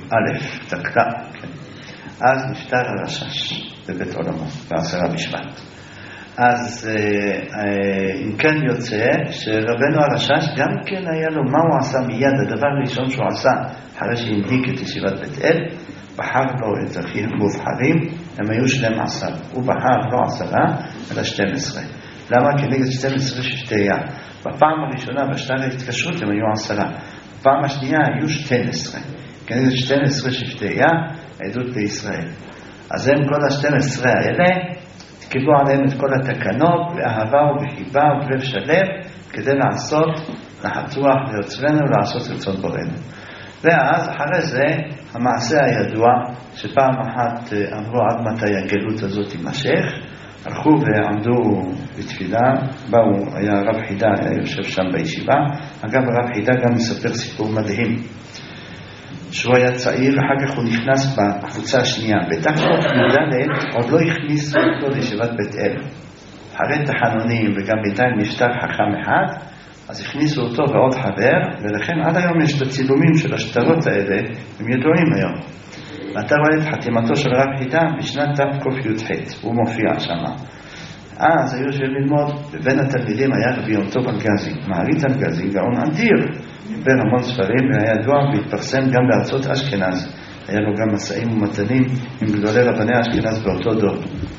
א', תקלה, כן. אז נפטר הרשש בבית עולמו, ב10 בשבט. אז אם כן יוצא שרבנו הרשש גם כן היה לו, מה הוא עשה מיד? הדבר הראשון שהוא עשה אחרי שהנהיג את ישיבת בית אל, בחר לו את זכירים מובחרים, הם היו 12, הוא בחר לא 10 אלא 12. למה? כנגד 12 שבטי. בפעם הראשונה בשטר ההתקשרות הם היו 10, בפעם השנייה היו 12, כנגד 12 שבטי העדות לישראל. אז הם כל ה-12 האלה קיבלו עליהם את כל התקנות באהבה ובחיבה ובלב שלם כדי לעשות נחת רוח ליוצרנו ולעשות רצון בורנו. ואז אחרי זה המעשה הידוע שפעם אחת אמרו עד מתי הגלות הזאת תימשך, הלכו ועמדו בתפילה, באו, היה רב חידה, היה יושב שם בישיבה. אגב, רב חידה גם מספר סיפור מדהים, שהוא היה צעיר, אחר כך הוא נכנס בקבוצה השנייה. בתחת י"ד עוד לא הכניסו אותו לישיבת בית אל. אחרי תחנונים וגם בינתיים נפטר חכם אחד, אז הכניסו אותו ועוד חבר, ולכן עד היום יש את הצילומים של השטרות האלה, הם ידועים היום. ואתה רואה את חתימתו של רב חידה בשנת תק"ח, הוא מופיע שם. אז היו יושבים ללמוד, ובין התלמידים היה רבי יום טוב אלגזי, מעריץ אלגזי, גאון אדיר, בין המון ספרים, והיה ידוע והתפרסם גם בארצות אשכנז. היה לו גם מסעים ומתנים עם גדולי רבני אשכנז באותו דור.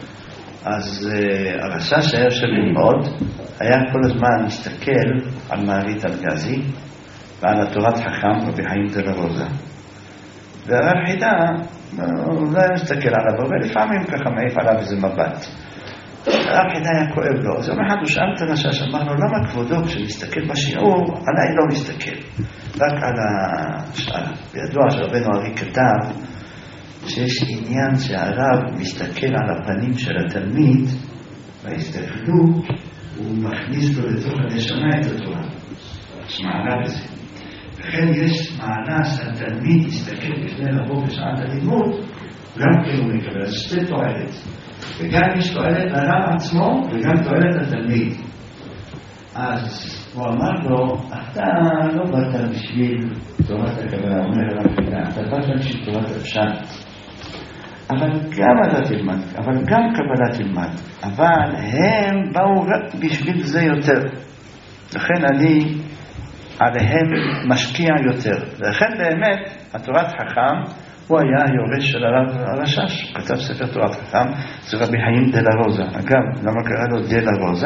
אז הרשש שהיה יושב ללמוד, היה כל הזמן מסתכל על מעריץ אלגזי ועל התורת חכם רבי חיים דלה רוזה. והרב חידה לא היה מסתכל עליו, ולפעמים ככה מעיף עליו איזה מבט. הרב חידה היה כואב לו, אז יום אחד הוא שאל את הרשש, אמר לו, למה כבודו כשמסתכל בשיעור, עליי לא מסתכל, רק על השאלה. וידוע שרבנו ארי כתב שיש עניין שהרב מסתכל על הפנים של התלמיד, וההסתכלות הוא מכניס לו לתוך הנשמה את התורה. יש מעלה בזה. וכן יש מעלה שהתלמיד יסתכל לפני לבוא בשעת הלימוד, גם כן הוא מקבל שתי תועלת. וגם יש תועלת לרב עצמו וגם תועלת לתלמיד. אז הוא אמר לו, אתה לא באת בשביל תורת הקבלה, אומר הרב חידה, אתה באת בשביל תורת הפשט. אבל גם אתה תלמד, אבל גם קבלה תלמד. אבל הם באו רק בשביל זה יותר. לכן אני עליהם משקיע יותר. ולכן באמת, התורת חכם, הוא היה היורש של הרב הרשש. הוא כתב ספר תורת חכם, זה רבי חיים דלה רוזה. אגב, למה קרא לו דלה רוזה?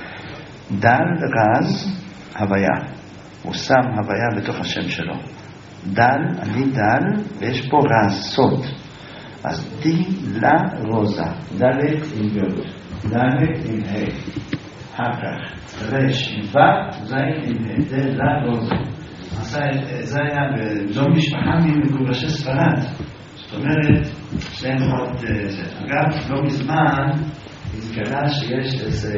דל רז הוויה. הוא שם הוויה בתוך השם שלו. דל, אני דל, ויש פה רז, סוד. אז די לה רוזה, דלת עם יוד, דלת עם ה', אחר כך רש עם ו', זין עם ה', די לה רוזה. זה היה זו משפחה ממגורשי ספרד, זאת אומרת, שהם עוד זה. אגב, לא מזמן התגלה שיש איזה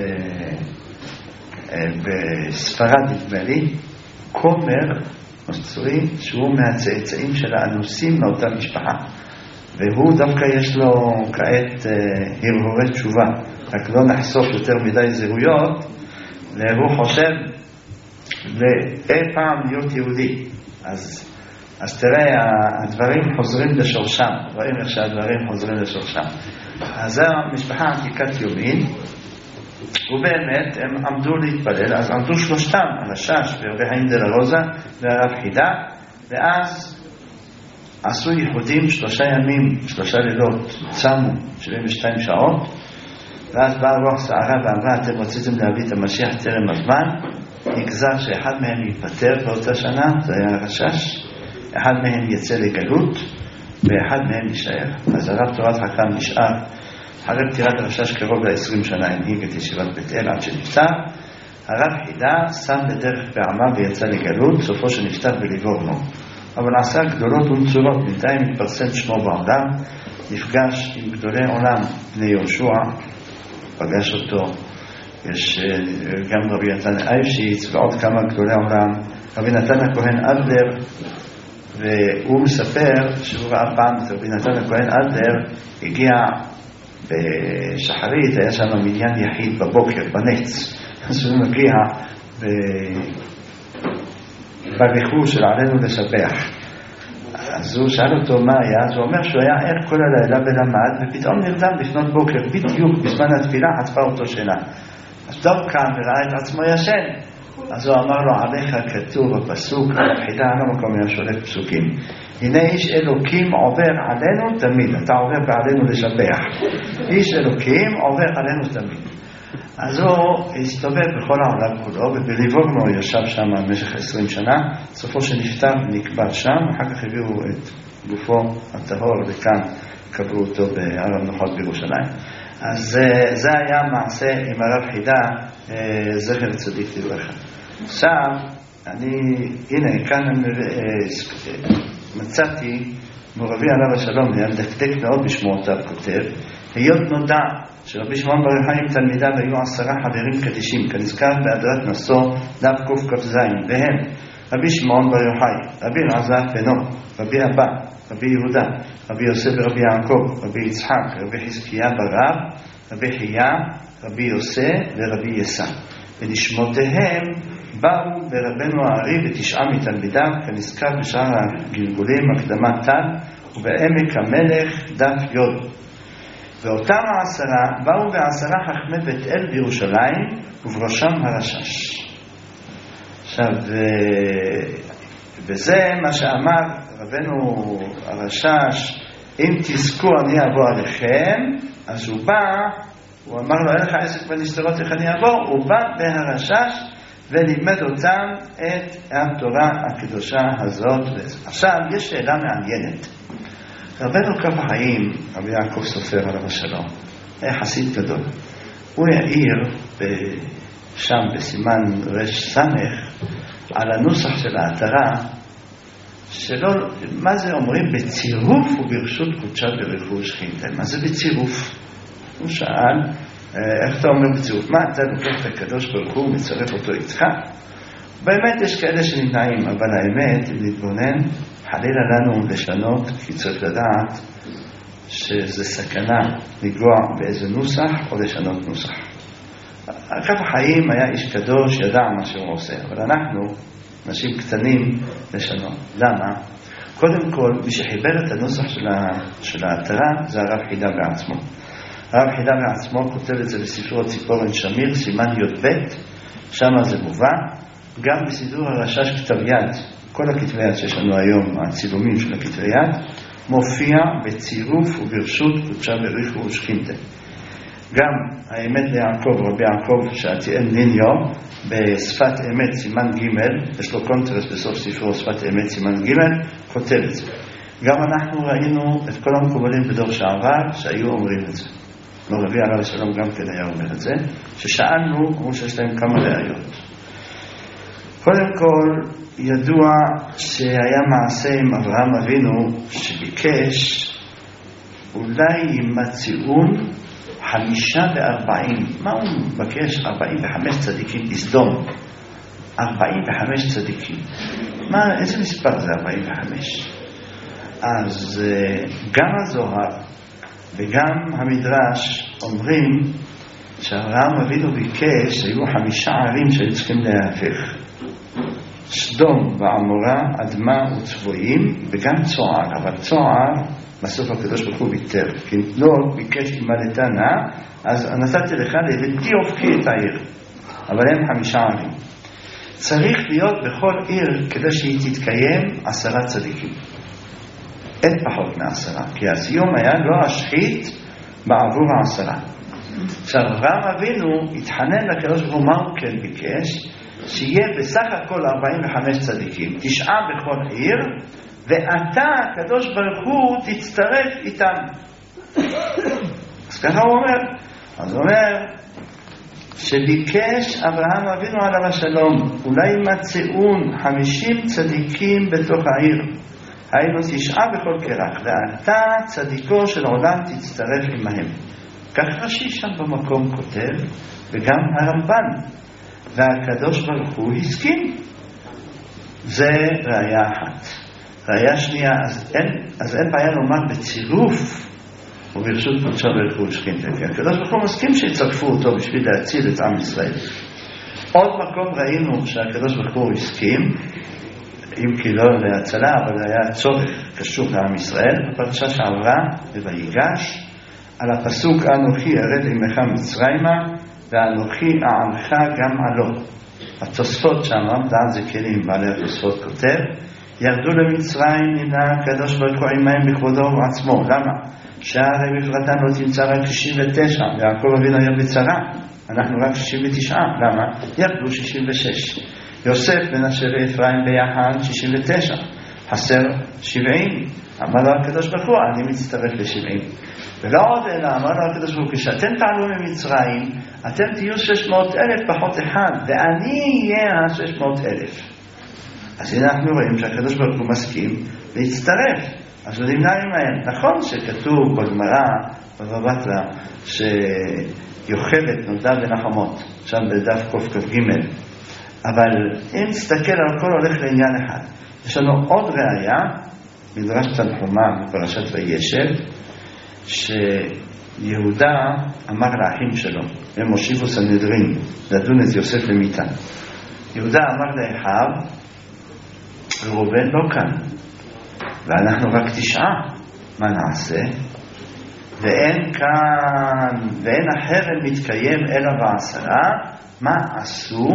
בספרד נדמה לי, כומר נוצרי שהוא מהצאצאים של האנוסים מאותה משפחה. והוא דווקא יש לו כעת הרהורי תשובה, רק לא נחשוף יותר מדי זהויות, והוא חושב לאי פעם להיות יהודי. אז תראה, הדברים חוזרים לשורשם, רואים איך שהדברים חוזרים לשורשם. אז זו המשפחה עתיקת יומין, ובאמת הם עמדו להתפלל, אז עמדו שלושתם, הרשש ורבי חיים דלה רוזה והרב חידה, ואז עשו ייחודים 3 ימים, 3 לילות, צמו 72 שעות, ואז באה רוח סערה ואמרה, אתם רציתם להביא את המשיח טרם הזמן, נגזר שאחד מהם ייפטר באותה שנה, זה היה הרשש, אחד מהם יצא לגלות, ואחד מהם יישאר. אז הרב תורת חכם נשאר, אחרי פטירת הרשש קרוב ל-20 שנה, הנהיג את ישיבת בית אל עד שנפטר. הרב חידה שם לדרך פעמה ויצא לגלות, סופו שנפטר בליבורנו. אבל עשה גדולות ונצורות, בינתיים התפרסם שמו בעולם, נפגש עם גדולי עולם, בני יהושע, פגש אותו, יש גם רבי נתן אייבשיץ ועוד כמה גדולי עולם, רבי נתן הכהן אדלר, והוא מספר שהוא ראה פעם את רבי נתן הכהן אדלר, הגיע בשחרית, היה שם מניין יחיד בבוקר, בנץ, אז הוא מגיע בריחור של עלינו לשבח. אז הוא שאל אותו מה היה, אז הוא אומר שהוא היה ער כל הלילה ולמד, ופתאום נרדם לפנות בוקר, בדיוק בזמן התפילה עצבה אותו שינה. אז טוב קם וראה את עצמו ישן. אז הוא אמר לו, עליך כתוב בפסוק, חידה על המקום היה שולט פסוקים, הנה איש אלוקים עובר עלינו תמיד, אתה עובר בעלינו לשבח, איש אלוקים עובר עלינו תמיד. אז הוא הסתובב בכל העולם כולו, ובליבורנו הוא ישב שם במשך 20 שנה, סופו שנפטר נקבר שם, אחר כך הביאו את גופו הטהור וכאן קברו אותו בהר המנוחות בירושלים. אז זה היה מעשה עם הרב חידה, זכר צדיק לברכה. עכשיו, הנה, כאן מצאתי, מורבי עליו השלום, היה מדקדק מאוד בשמועותיו, כותב, היות נודע שרבי שמעון בר יוחאי עם תלמידיו היו 10 חברים קדישים, כנזכר בהדרת נשוא דף קכ"ז, והם רבי שמעון בר יוחאי, רבי אלעזר בנו, רבי אבא, רבי יהודה, רבי יוסף ורבי יעקב, רבי יצחק, רבי חזקיה ברב, רבי חייא, רבי יוסף ורבי יסע. ונשמותיהם באו ברבנו הארי ו9 מתלמידיו, כנזכר בשאר הגלגולים, הקדמת תל, ובעמק המלך דף יוד. ואותם 10 באו ב10 חכמי בית אל בירושלים, ובראשם הרשש. עכשיו, וזה מה שאמר רבנו הרשש, אם תזכו אני אבוא עליכם, אז הוא בא, הוא אמר לו, אין לך עסק בנסתרות איך אני אבוא, הוא בא בהרשש ולימד אותם את התורה הקדושה הזאת. עכשיו, יש שאלה מעניינת. רבנו קו החיים, רבי יעקב סופר עליו השלום, היה חסיד גדול. הוא העיר שם בסימן רש סמך על הנוסח של ההתרה, שלא, מה זה אומרים? בצירוף וברשות קודשה ברכו ושכינתה. מה זה בצירוף? הוא שאל, איך אתה אומר בצירוף? מה אתה לוקח את הקדוש ברוך הוא ומצרף אותו איתך? באמת יש כאלה שנמנעים, אבל האמת, אם נתבונן, חלילה לנו לשנות, כי צריך לדעת שזה סכנה לגוע באיזה נוסח או לשנות נוסח. קו החיים היה איש קדוש, ידע מה שהוא עושה, אבל אנחנו, אנשים קטנים, לשנות. למה? קודם כל, מי שחיבר את הנוסח של ההתרה זה הרב חידה בעצמו. הרב חידה בעצמו כותב את זה בספרו ציפורן שמיר, סימן י"ב, שם זה מובא, גם בסידור הרשש כתב יד, כל הכתבי יד שיש לנו היום, הצילומים של הכתבי יד, מופיע בצירוף וברשות קודשה בריחו ושכינתה. גם האמת ליעקב, רבי יעקב שעתיאל ניניו, בשפת אמת סימן ג', יש לו קונטרס בסוף ספרו שפת אמת סימן ג', כותב את זה. גם אנחנו ראינו את כל המקובלים בדור שעבר שהיו אומרים את זה. לא רבי עליו השלום גם כן היה אומר את זה, ששאלנו, אמרו שיש להם כמה ראיות. קודם כל, ידוע שהיה מעשה עם אברהם אבינו שביקש אולי ימצאון 45. מה הוא מבקש? 45 צדיקים בסדום. 45 צדיקים. איזה מספר זה 45? אז גם הזוהר וגם המדרש אומרים שאברהם אבינו ביקש, היו 5 ערים שהיו צריכים להיהפך. סדום ועמורה, אדמה וצבועים, וגם צוער. אבל צוער, בסוף הקדוש ברוך הוא ויתר. כי לא ביקש כמלתה נא, אז נתתי לך לבלתי הופכי את העיר. אבל הם 5 ערים. צריך להיות בכל עיר, כדי שהיא תתקיים 10 צדיקים. אין פחות מ10, כי הסיום היה לא אשחית בעבור 10. עכשיו, אברהם אבינו התחנן לקדוש ברוך הוא, מה הוא כן ביקש? שיהיה בסך הכל 45 צדיקים, 9 בכל עיר, ואתה, הקדוש ברוך הוא, תצטרף איתם. אז ככה הוא אומר. אז הוא אומר, שביקש אברהם אבינו עליו השלום, אולי מצאון 50 צדיקים בתוך העיר, היינו 9 בכל קרח, ואתה צדיקו של עולם תצטרף עמהם. כך רש"י שם במקום כותב, וגם הרמב"ן. והקדוש ברוך הוא הסכים. זה ראיה אחת. ראיה שנייה, אז אין בעיה לומר בצירוף וברשות קודשה בריחו ושכינתה. כי הקדוש ברוך הוא מסכים שיצרפו אותו בשביל להציל את עם ישראל. עוד מקום ראינו שהקדוש ברוך הוא הסכים, אם כי לא להצלה, אבל היה צורך קשור לעם ישראל. בפרשה שעברה, ויגש, על הפסוק אנוכי ירד עמך מצרימה, ואנוכי אענך גם עלו. התוספות שם, דן זה כלים, בעלי התוספות כותב, ירדו למצרים נמנה הקדוש ברוך הוא עמהם בכבודו ובעצמו. למה? שהרי בפרטן לא תמצא רק 69, ויעקב אבינו היה בצרה, אנחנו רק 69. למה? ירדו 66. יוסף בן אשר אפרים ביחד 69, חסר 70. אמר לו הקדוש ברוך הוא, אני מצטרף ל-70. ולא עוד אלא, אמר לו הקדוש ברוך הוא, כשאתם תעלו ממצרים, אתם תהיו 600,000 פחות אחד, ואני אהיה 600,000. אז הנה אנחנו רואים שהקדוש ברוך הוא מסכים להצטרף. אז הוא נמנע עמהם. נכון שכתוב בגמרא, בבא בתרא, שיוכבד נולדה בנחמות, שם בדף קכ"ג, אבל אם נסתכל על הכל הולך לעניין אחד. יש לנו עוד ראיה, מדרש תנחומא בפרשת וישב, שיהודה אמר לאחים שלו, הם הושיבו סנהדרין, לדון את יוסף למיתה. יהודה אמר לאחיו, ראובן לא כאן, ואנחנו רק 9, מה נעשה? ואין כאן, ואין החרם מתקיים אלא ב10, מה עשו?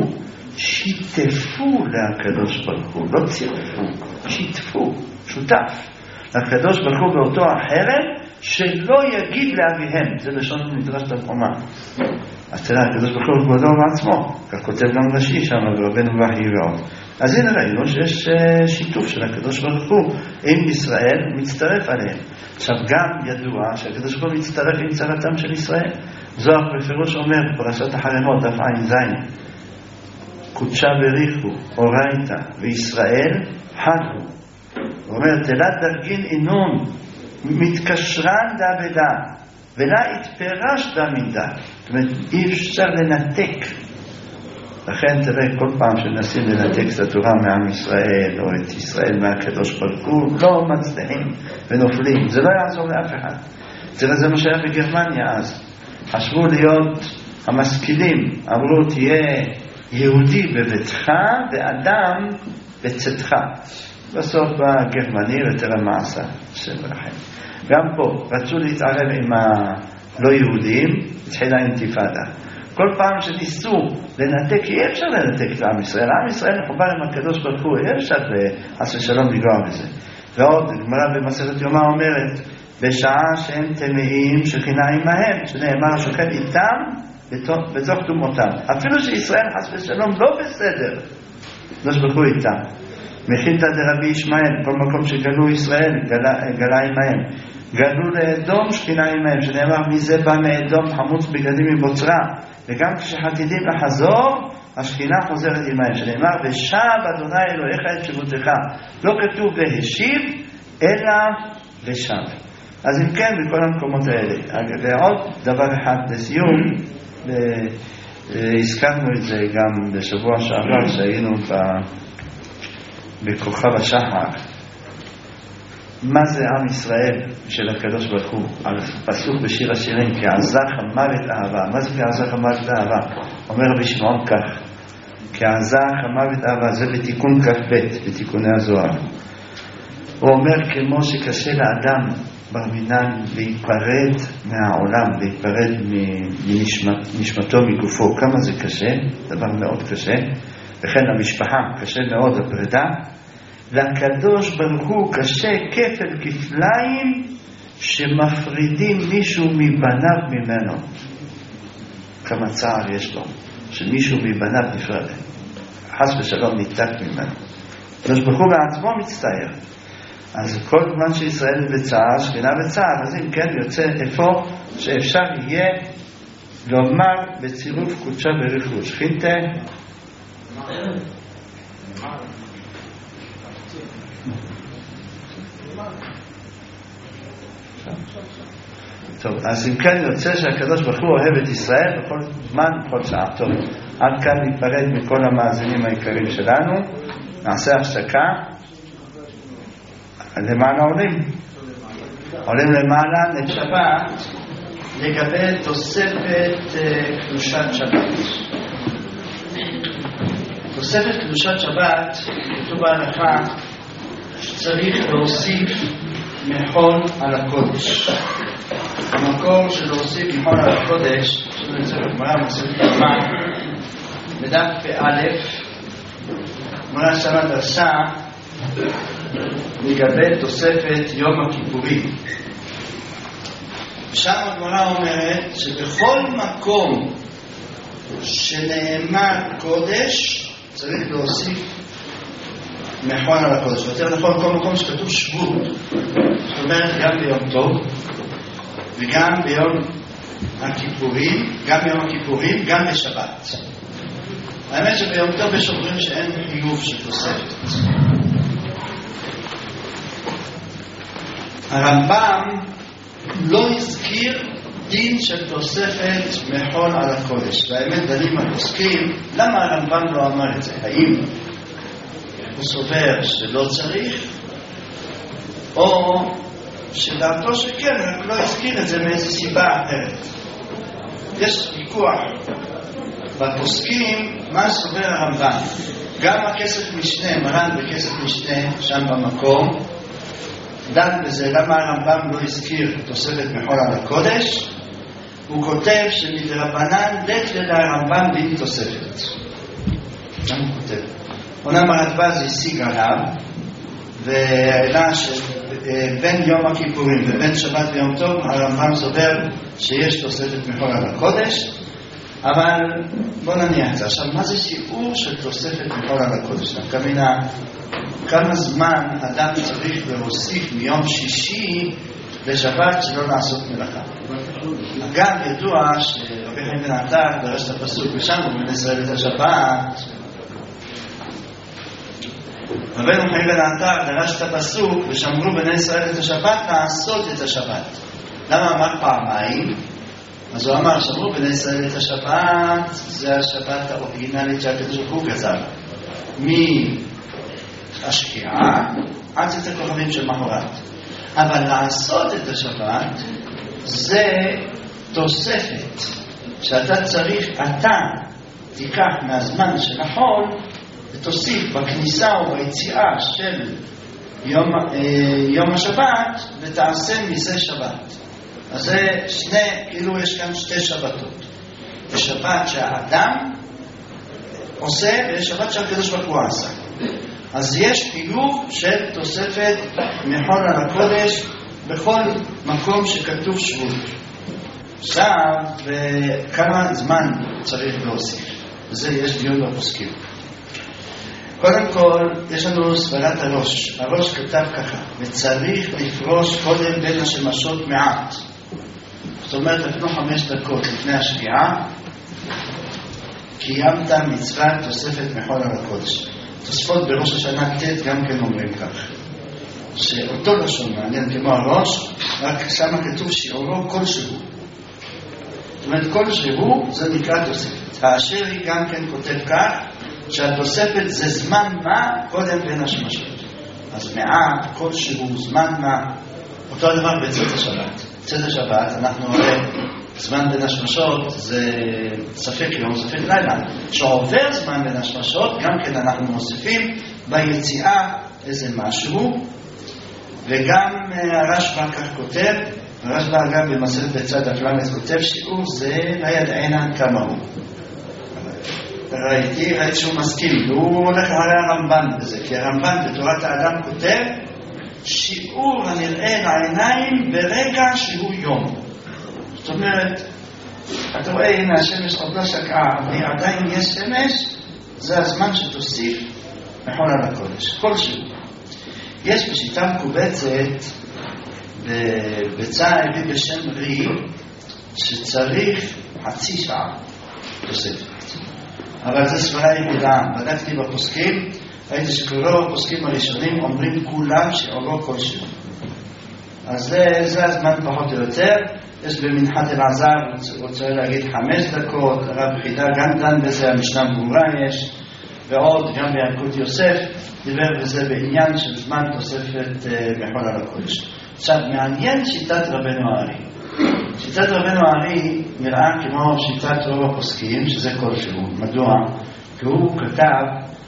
שיתפו לקדוש ברוך הוא, לא צירפו, שיתפו, שותף לקדוש ברוך הוא באותו החרם, שלא יגיד לאביהם. זה לשון מדרש תנחומא. אז תראה, הקדוש ברוך הוא כבודו בעצמו, כך כותב גם רש"י שם ברבנו בכי ועוד. אז הנה ראינו שיש שיתוף של הקדוש ברוך הוא עם ישראל, מצטרף עליהם. עכשיו גם ידוע שהקדוש ברוך הוא מצטרף עם צרתם של ישראל. זוהר בפירוש אומר בפרשת החרמות דף ע"ז, קודשה בריחו אורייתא וישראל חדו. הוא אומר תלת דרגין אינון מתקשרן דה בדה ולה התפרש דה מדה. זאת אומרת אי אפשר לנתק. לכן תראה כל פעם שמנסים לנתק את התורה מעם ישראל או את ישראל מהקדוש ברוך הוא לא מצליחים ונופלים. זה לא יעזור לאף אחד. תראה זה מה שהיה בגרמניה אז. חשבו להיות המשכילים, אמרו תהיה יהודי בביתך ואדם בצאתך. בסוף בגרמני ותראה מה עשה השם רחם. גם פה רצו להתערב עם הלא יהודים, התחילה אינתיפאדה. כל פעם שניסו לנתק, אי אפשר לנתק את עם ישראל. עם ישראל מחובר עם הקדוש ברוך הוא, אי אפשר חס ושלום לגרוע בזה. ועוד גמרא במסכת יומא אומרת, בשעה שהם טמאים שכינה עמהם, שנאמר שוכן איתם בתוך תומותם. אפילו שישראל חס ושלום לא בסדר, הקדוש ברוך הוא איתם. מחילתא דרבי ישמעאל, כל מקום שגלו ישראל, גלה עמהם. גלו לאדום שכינה עמהם, שנאמר מזה בא מאדום חמוץ בגדים מבוצרה. וגם כשחתידים לחזור, השכינה חוזרת עמהם, שנאמר ושב אדוני אלוהיך את שבותך. לא כתוב והשיב, אלא ושב. אז אם כן, בכל המקומות האלה. ועוד דבר אחד לסיום, הזכרנו את זה גם בשבוע שעבר, שהיינו בכוכב השחר. מה זה עם ישראל של הקדוש ברוך הוא? על פסוק בשיר השירים, כי עזך המוות אהבה. מה זה כי עזך המוות אהבה? אומר רבי שמעון כך, כי עזך המוות אהבה, זה בתיקון כ"ב, בתיקוני הזוהר. הוא אומר כמו שקשה לאדם ברמינן להיפרד מהעולם, להיפרד מנשמתו, מגופו. כמה זה קשה, דבר מאוד קשה. וכן המשפחה, קשה מאוד הפרידה. לקדוש ברוך הוא קשה כפל כפליים שמפרידים מישהו מבניו ממנו. כמה צער יש לו שמישהו מבניו נפרד, חס ושלום ניתק ממנו. הקדוש ברוך הוא בעצמו מצטער. אז כל זמן שישראל בצער, שכינה בצער, אז אם כן יוצא איפה שאפשר יהיה לומר בצירוף קודשה בריחו שכינתה. טוב, אז אם כן יוצא שהקדוש ברוך הוא אוהב את ישראל בכל זמן, בכל שעה. טוב, עד כאן ניפרד מכל המאזינים העיקריים שלנו. נעשה הפסקה. למעלה עולים למעלה לשבת לגבי תוספת קדושת שבת. בתוספת קדושת שבת כתוב בהלכה שצריך להוסיף מחול על הקודש. המקור של להוסיף מחול על הקודש, שזה נמצא בגמרא מסכת יומא, בדף א', גמרא שמה דרשה לגבי תוספת יום הכיפורים. שם הגמרא אומרת שבכל מקום שנאמר קודש צריך להוסיף מחול על הקודש. יותר נכון, כל מקום שכתוב שבות, זאת אומרת גם ביום טוב וגם ביום הכיפורים, גם ביום הכיפורים, גם בשבת. האמת שביום טוב יש אומרים שאין חיוב של תוספת. הרמב"ם לא הזכיר דין של תוספת מחול על הקודש. והאמת דנים הפוסקים, למה הרמב"ם לא אמר את זה? האם הוא סובר שלא צריך, או שדעתו שכן, רק לא הזכיר את זה מאיזו סיבה אחרת. יש ויכוח בפוסקים מה סובר הרמב"ם. גם הכסף משנה, מרן בכסף משנה, שם במקום, דן בזה למה הרמב"ם לא הזכיר תוספת מחול על הקודש. הוא כותב שמדרבנן דתלא לרמב"ם דין תוספת. שם הוא כותב. אומנם הרדב"ז השיג עליו, והעלה שבין יום הכיפורים ובין שבת ויום טוב הרמב"ם סובר שיש תוספת מחול על הקודש, אבל בוא נניח את זה. עכשיו, מה זה שיעור של תוספת מחול על הקודש? כמינה, כמה זמן אדם צריך להוסיף מיום שישי לשבת שלא לעשות מלאכה? גם ידוע שרבי חיים בן עטר דרש את הפסוק ושם הוא מנסה את השבת. רבינו חיים בן עטר דרש את הפסוק ושמרו בני ישראל את השבת לעשות את השבת. למה אמר פעמיים? אז הוא אמר שמרו בני ישראל את השבת, זה השבת האוריגינלית שהקדוש ברוך הוא גזר מהשקיעה עד צאת הכוכבים של מחרת. אבל לעשות את השבת זה תוספת שאתה צריך, אתה תיקח מהזמן של החול ותוסיף בכניסה או ביציאה של יום השבת ותעשה מזה שבת. אז זה כאילו יש כאן שתי שבתות. יש שבת שהאדם עושה ויש שבת שהקדוש ברוך הוא עשה. אז יש חיוב של תוספת מחול על הקודש בכל מקום שכתוב שבות. עכשיו, וכמה זמן צריך להוסיף? וזה יש דיון בפוסקים. קודם כל, יש לנו סברת הראש. הראש כתב ככה, וצריך לפרוש קודם בין השמשות מעט. זאת אומרת, לפני 5 דקות לפני השקיעה, קיימת מצוות תוספת מחול על הקודש. תוספות בראש השנה ט' גם כן אומרים כך. שאותו לשון מעניין כמו הראש, רק שמה כתוב שיעורו כלשהו. זאת אומרת, כלשהו זה נקרא תוספת. האשרי גם כן כותב כך, שהתוספת זה זמן מה קודם בין השמשות. אז מעט, כלשהו, זמן מה, אותו הדבר בצאת השבת. צאת השבת, אנחנו הרי זמן בין השמשות זה ספק יום, ספק לילה. שעובר זמן בין השמשות, גם כן אנחנו מוסיפים ביציאה איזה משהו, וגם הרשב"א כך כותב, הרשב"א אגב במסכת בצד הפלמס כותב שיעור זה לידענה כמה הוא. ראיתי שהוא מסכים, והוא הולך אחרי הרמב"ן בזה, כי הרמב"ן בתורת האדם כותב שיעור הנראה לעיניים ברגע שהוא יום. זאת אומרת, אתה רואה, הנה השמש עוד לא שקעה, אבל עדיין יש שמש, זה הזמן שתוסיף מחול על הקודש, כלשהו. יש בשיטה מקובצת בצע הביא בשם רי שצריך חצי שעה תוספת. אבל זה סברה יחידה. בדקתי בפוסקים, ראיתי שכולו הפוסקים הראשונים אומרים כולם שעורו כלשהו. אז זה הזמן פחות או יותר. יש במנחת אלעזר, רוצה להגיד 5 דקות, הרב חידה גם דן בזה, המשנה ברורה יש, ועוד גם בינקות יוסף, דיבר בזה בעניין של זמן תוספת מחול על הקודש. עכשיו, מעניין שיטת רבנו הארי. שיטת רבנו הארי נראה כמו שיטת רוב הפוסקים, שזה כלשהו. מדוע? כי הוא כתב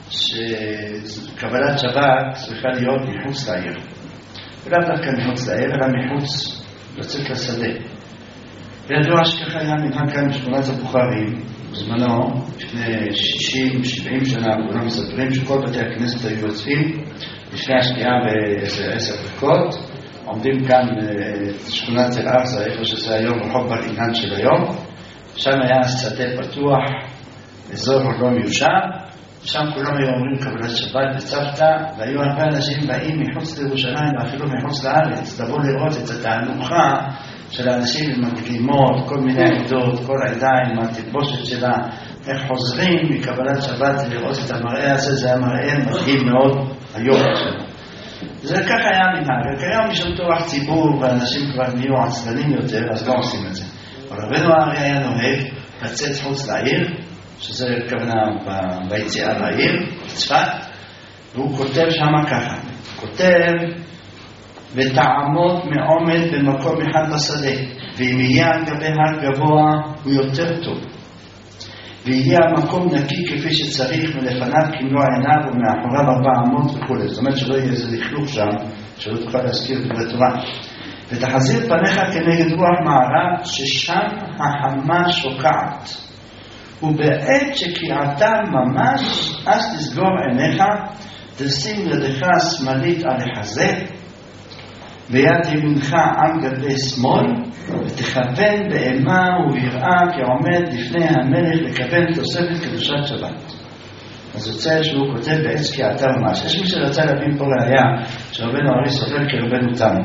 שקבלת שבת צריכה להיות מחוץ לעיר. ולא דווקא מחוץ לעיר, אלא מחוץ, לצאת לשדה. וידוע שככה היה מנהג כאן בשכונת הבוכרים, בזמנו, לפני 60-70 שנה, כולם מספרים שכל בתי הכנסת היו יוצאים, לפני השקיעה ב10 דקות, עומדים כאן בשכונת תל ארזה, איפה שזה היום, רחוב בר אילן של היום, שם היה שדה פתוח, אזור לא מיושב, שם כולם היו אומרים קבלת שבת בצוותא, והיו הרבה אנשים באים מחוץ לירושלים, ואפילו מחוץ לארץ, לבוא לראות את התענוכה של האנשים עם הגלימות, כל מיני עדות, כל העדה עם התלבושת שלה, איך חוזרים מקבלת שבת לראות את המראה הזה, זה המראה מדהים מאוד היום שלנו. זה ככה היה מנהג, כיום יש טורח ציבור ואנשים כבר נהיו עצלנים יותר, אז לא עושים את זה. אבל רבנו הארי היה נוהג לצאת חוץ לעיר, שזה כוונה ביציאה לעיר, בצפת, והוא כותב שם ככה, כותב ותעמוד מעומד במקום אחד בשדה, ואם יהיה על גבי הר גבוה הוא יותר טוב, ויהיה המקום נקי כפי שצריך מלפניו כמלוא עיניו ומאחוריו 400 וכו'. זאת אומרת שלא יהיה איזה לכלוך שם, שלא תוכל להזכיר דברי תורה. ותחזיר פניך כנגד רוח מערב, ששם החמה שוקעת. ובעת שקיעתה ממש, אז תסגור עיניך, תשים ידך השמאלית על החזה, ויד ימינך על גבי שמאל, ותכוון באימה וביראה כעומד לפני המלך לקבל תוספת קדושת שבת. אז יוצא שהוא כותב בעת שקיעתה ממש. יש מי שרצה להבין פה ראיה שרבנו הארי סופר כרבנו תם,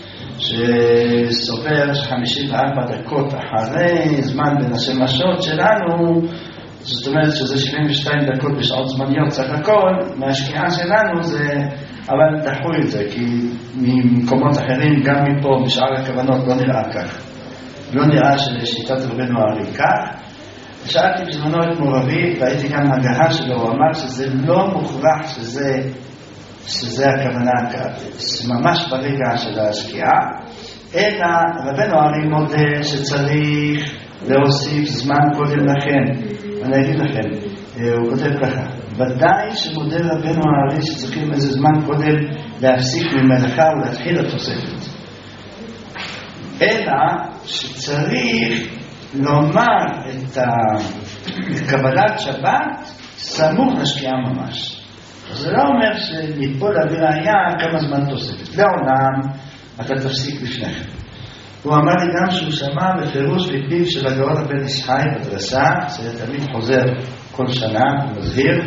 שסופר 54 דקות אחרי זמן בין השמשות שלנו, זאת אומרת שזה 72 דקות בשעות זמניות סך הכל, מהשקיעה שלנו זה, אבל דחו את זה, כי ממקומות אחרים, גם מפה, בשאר הכוונות, לא נראה כך. לא נראה שלשיטת רבנו הארי כך. שאלתי בזמנו את מורבי, והייתי גם הגהה שלו, הוא אמר שזה לא מוכרח שזה הכוונה ממש ברגע של השקיעה, אלא רבנו הארי מודה שצריך להוסיף זמן קודם לכן. אני אגיד לכם, הוא כותב ככה, ודאי שמודה רבנו הארי שצריכים איזה זמן קודם להפסיק ממלאכה ולהתחיל התוספת, אלא שצריך לומר את קבלת שבת סמוך לשקיעה ממש. אז זה לא אומר שמפה להביא ראיה כמה זמן תוספת. לעולם אתה תפסיק לפניכם. הוא אמר לי גם שהוא שמע בפירוש בפיו של הגאון הבן איש חי בדרשה, זה תמיד חוזר כל שנה, הוא מזהיר,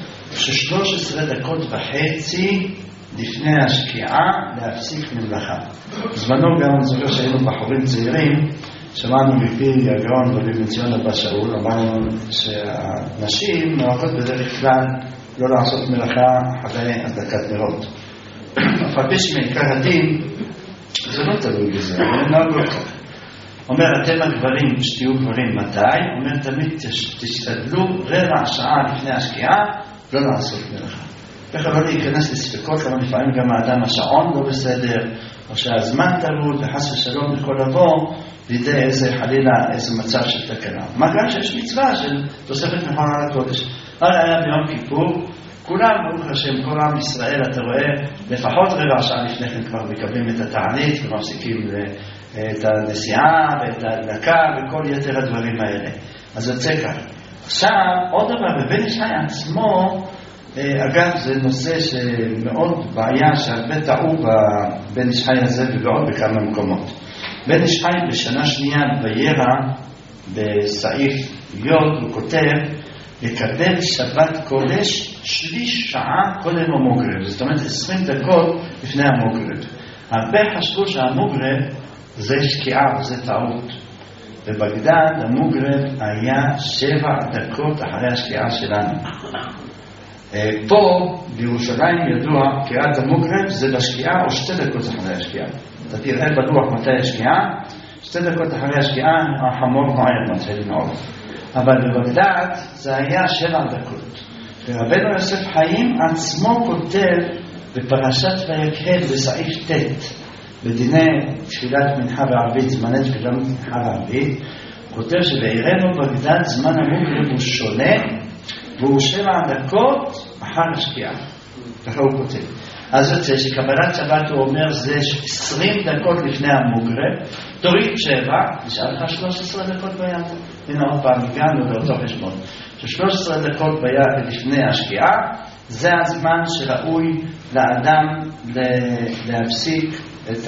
ש13 דקות וחצי לפני השקיעה להפסיק ממלאכה. בזמנו גם אני זוכר שהיינו בחורים צעירים, שמענו מפי הגאון רבי מציון אבא שאול, אמרנו שהנשים נוהגות בדרך כלל לא לעשות מלאכה אחרי הדלקת נרות. אף על פי שמעיקר הדין, זה לא תלוי בזה, אבל לא כל כך. אומר, אתם הגברים, שתהיו גברים, מתי? אומר, תמיד תשתדלו רבע שעה לפני השקיעה, לא לעשות מלאכה. ככה לא להיכנס לספקות, אבל לפעמים גם האדם השעון לא בסדר, או שהזמן תלוי, וחס ושלום יכול לבוא, לידי איזה חלילה, איזה מצב של תקנה. מה גם שיש מצווה של תוספת מכונה לקודש. הרי היה ביום כיפור, כולם, ברוך השם, כל עם ישראל, אתה רואה, לפחות רבע שעה לפני כן כבר מקבלים את התענית, ומפסיקים את הנסיעה, ואת ההדלקה, וכל יתר הדברים האלה. אז יוצא כך. עכשיו, עוד דבר, בבן איש חי עצמו, אגב, זה נושא שמאוד בעיה, שהרבה טעו בבן איש חי הזה, ובעוד בכמה מקומות. בן איש חי בשנה שנייה בירא, בסעיף יוד, הוא כותב, לקבל שבת קודש שליש שעה קודם המוגרב, זאת אומרת 20 דקות לפני המוגרב. הרבה חשבו שהמוגרב זה שקיעה וזה טעות. בבגדד המוגרב היה 7 דקות אחרי השקיעה שלנו. פה בירושלים ידוע קריאת המוגרב זה בשקיעה או 2 דקות אחרי השקיעה. אתה תראה בדוח מתי השקיעה, 2 דקות אחרי השקיעה החמור נוער מתחיל לנעור. אבל בבגדד זה היה 7 דקות. ורבנו יוסף חיים עצמו כותב בפרשת ויקהל בסעיף ט' בדיני תפילת מנחה בערבית, זמני תפילת מנחה בערבית, כותב שבעירנו בגדד זמן המוגרב הוא שונה, והוא 7 דקות אחר השקיעה. ככה הוא כותב. אז יוצא שקבלת שבת הוא אומר זה 20 דקות לפני המוגרב, תוריד 7, נשאר לך 13 דקות ביד. הנה עוד פעם הגענו לאותו חשבון. 13 דקות ביד לפני השקיעה, זה הזמן שראוי לאדם להפסיק את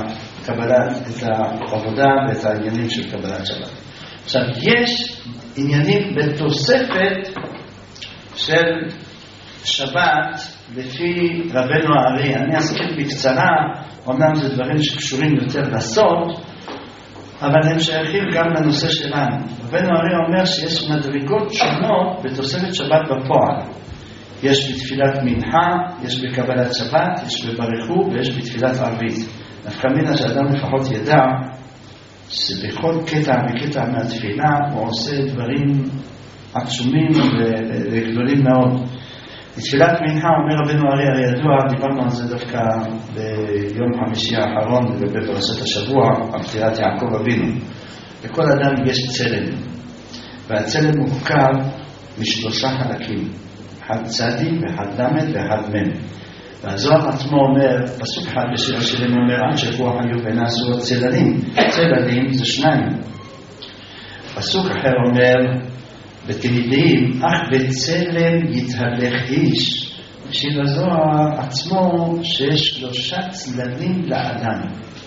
העבודה ואת העניינים של קבלת שבת. עכשיו, יש עניינים בתוספת של שבת לפי רבנו הארי. אני אזכיר בקצרה, אומנם זה דברים שקשורים יותר לסוד, אבל הם שייכים גם לנושא שלנו. רבנו הארי אומר שיש מדרגות שונות בתוספת שבת בפועל. יש בתפילת מנחה, יש בקבלת שבת, יש בברכו ויש בתפילת ערבית. נפקא מינה שאדם לפחות ידע שבכל קטע וקטע מהתפילה הוא עושה דברים עצומים וגדולים מאוד. בתפילת מנחה אומר רבנו הארי, הרי ידוע, דיברנו על זה דווקא ביום חמישי האחרון לגבי פרשת השבוע על פטירת יעקב אבינו. לכל אדם יש צלם, והצלם מורכב משלושה חלקים, אחד צדי ואחד למד ואחד מם. והזוהר עצמו אומר, פסוק אחד בשיר השירים אומר, עד שפוע היו ונעשו הצללים. צללים זה 2. פסוק אחר אומר בתהילים, אך בצלם יתהלך איש. בשיר הזוהר עצמו שיש 3 צללים לאדם.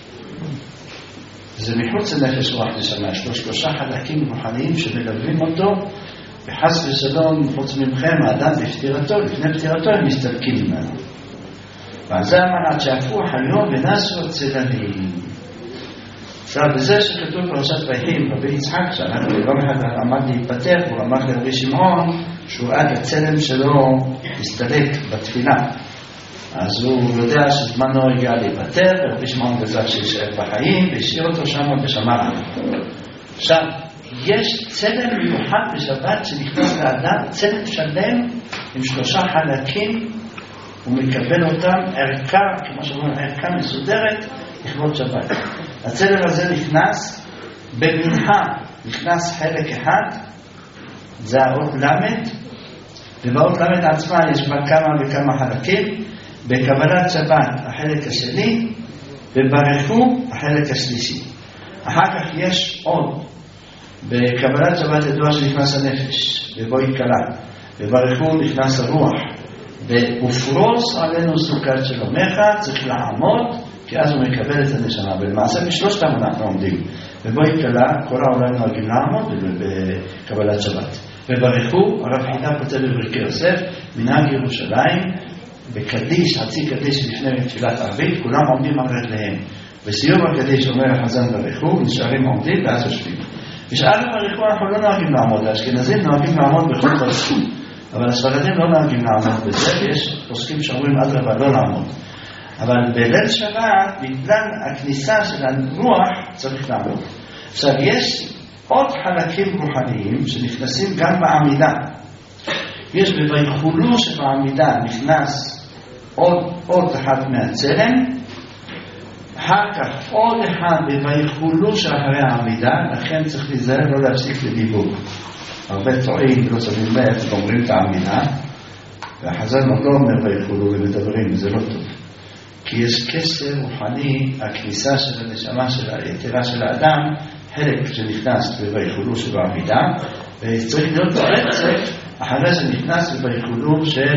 זה מחוץ לנפש רוח נשמה, יש לו 3 חלקים רוחניים שמלווים אותו, וחס ושלום חוץ ממכם, האדם בפטירתו, לפני פטירתו הם מסתלקים ממנו. ועל זה אמר עד שהפוך היום ונעשו הצללים. עכשיו, בזה שכתוב פרשת ויהי, רבי יצחק, שאנחנו יום אחד עמד להתפטר, הוא אמר לרבי שמעון, שהוא עד הצלם שלו הסתלק בתפילה. אז הוא יודע שזמנו הגיע להיפטר, ורבי שמעון גזר שישאר בחיים, והשאיר אותו שם ושמר עליו. עכשיו, יש צלם מיוחד בשבת שנכנס לאדם, צלם שלם עם 3 חלקים, הוא מקבל אותם ערכה, כמו שאומרים, ערכה מסודרת לכבוד שבת. הצלם הזה נכנס במנחה, נכנס חלק אחד, זה האות למד, ובאות למד עצמה יש בה כמה וכמה חלקים. בקבלת שבת החלק השני, וברכו החלק השלישי. אחר כך יש עוד, בקבלת שבת ידוע שנכנס הנפש, בבואי קלה, בברכו נכנס הרוח, ופרוס עלינו סוכת של עמך, צריך לעמוד, כי אז הוא מקבל את הנשמה. ולמעשה בשלושתם אנחנו עומדים. בבואי קלה, כל העולם נוהגים לעמוד בקבלת שבת. וברכו, הרב חידה כותב בברכי יוסף, מנהג ירושלים, בקדיש, חצי קדיש לפני תפילת ערבית, כולם עומדים על רגליהם. בסיום הקדיש אומר החזן ברכו, נשארים עומדים ואז יושבים. בשאר ברכו אנחנו לא נוהגים לעמוד, האשכנזים נוהגים לעמוד בכל ברכו. אבל הספרדים לא נוהגים לעמוד בזה, ויש פוסקים שאומרים אדרבה לא לעמוד. אבל בליל שבת, בגלל הכניסה של הרוח, צריך לעמוד. עכשיו, יש עוד חלקים רוחניים שנכנסים גם בעמידה. יש בויחולו שבעמידה נכנס עוד אחד מהצלם, אחר כך עוד אחד בויחולו שאחרי העמידה, לכן צריך להיזהר לא להפסיק לדיבור. הרבה טועים ולא שמים לב, אומרים את העמידה, והחז"ל לא אומר ויחולו ומדברים, זה לא טוב. כי יש קשר רוחני, הכניסה של הנשמה של היתרה של האדם, חלק שנכנס בויחולו שבעמידה, וצריך להיות ברצף, אחרי שנכנס בויחולו של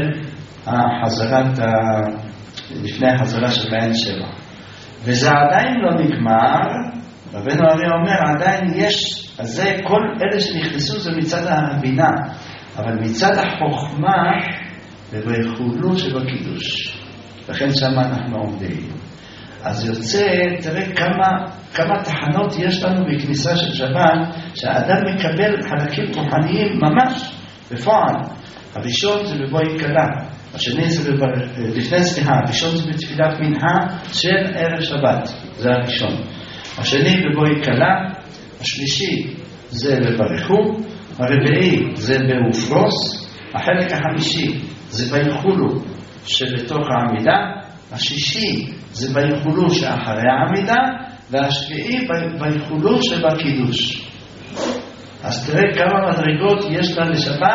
לפני החזרה של מעין 7. וזה עדיין לא נגמר, רבנו הארי אומר, עדיין יש, אז זה כל אלה שנכנסו זה מצד הבינה, אבל מצד החוכמה, בויחולו שבקידוש. לכן שם אנחנו עומדים. אז יוצא, תראה כמה תחנות יש לנו בכניסה של שבת, שהאדם מקבל חלקים רוחניים ממש בפועל. הראשון זה בבואי קלה, השני זה הראשון זה בתפילת מנחה של ערב שבת, זה הראשון. השני בבואי קלה, השלישי זה בברכו, הרביעי זה באופרוס, החלק החמישי זה ביחולו שבתוך העמידה, השישי זה ביחולו שאחרי העמידה, והשביעי ביחולו שבקידוש. אז תראה כמה מדרגות יש לה לשבת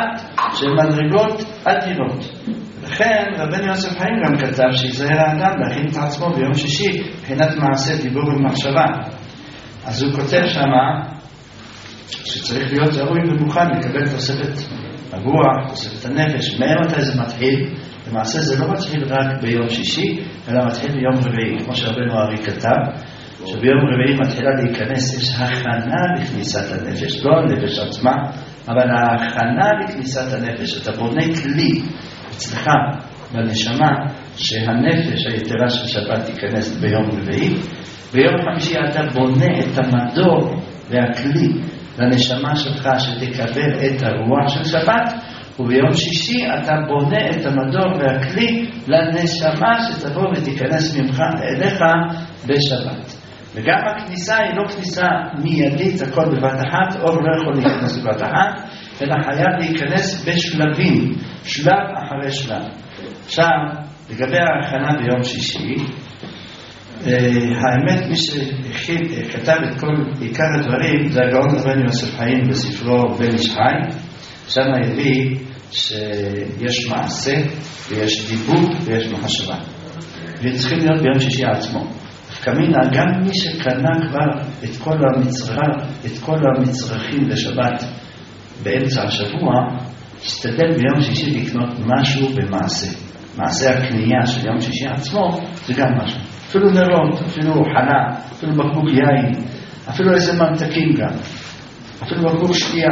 שהן מדרגות אדירות. לכן רבנו יוסף חיים גם כתב שיזהר האדם להכין את עצמו ביום שישי מבחינת מעשה, דיבור ומחשבה. אז הוא כותב שמה שצריך להיות ראוי ומוכן לקבל תוספת הרוח, תוספת הנפש. מתי זה מתחיל? למעשה זה לא מתחיל רק ביום שישי, אלא מתחיל ביום רביעי, כמו שרבנו ארי כתב, שביום רביעי מתחילה להיכנס, יש הכנה לכניסת הנפש, לא הנפש עצמה, אבל ההכנה לכניסת הנפש. אתה בונה כלי אצלך בנשמה שהנפש היתרה של שבת תיכנס ביום רביעי. ביום חמישי אתה בונה את המדור והכלי לנשמה שלך שתקבל את הרוח של שבת, וביום שישי אתה בונה את המדור והכלי לנשמה שתבוא ותיכנס ממך אליך בשבת. וגם הכניסה היא לא כניסה מיידית, הכל בבת אחת, אור לא יכול להיכנס בבת אחת, אלא חייב להיכנס בשלבים, שלב אחרי שלב. עכשיו, לגבי ההכנה ביום שישי, האמת מי שכתב את כל עיקר הדברים זה הגאון רבנו יוסף חיים בספרו בן איש חי. שם הביא שיש מעשה ויש דיבור ויש מחשבה, וצריכים להיות ביום שישי עצמו. כמינה, גם מי שקנה כבר את כל המצרכים לשבת באמצע השבוע, ישתדל ביום שישי לקנות משהו במעשה. מעשה הקנייה של יום שישי עצמו זה גם משהו, אפילו נרות, אפילו חלה, אפילו בקבוק יין, אפילו איזה ממתקים גם, אפילו בקבוק שתייה.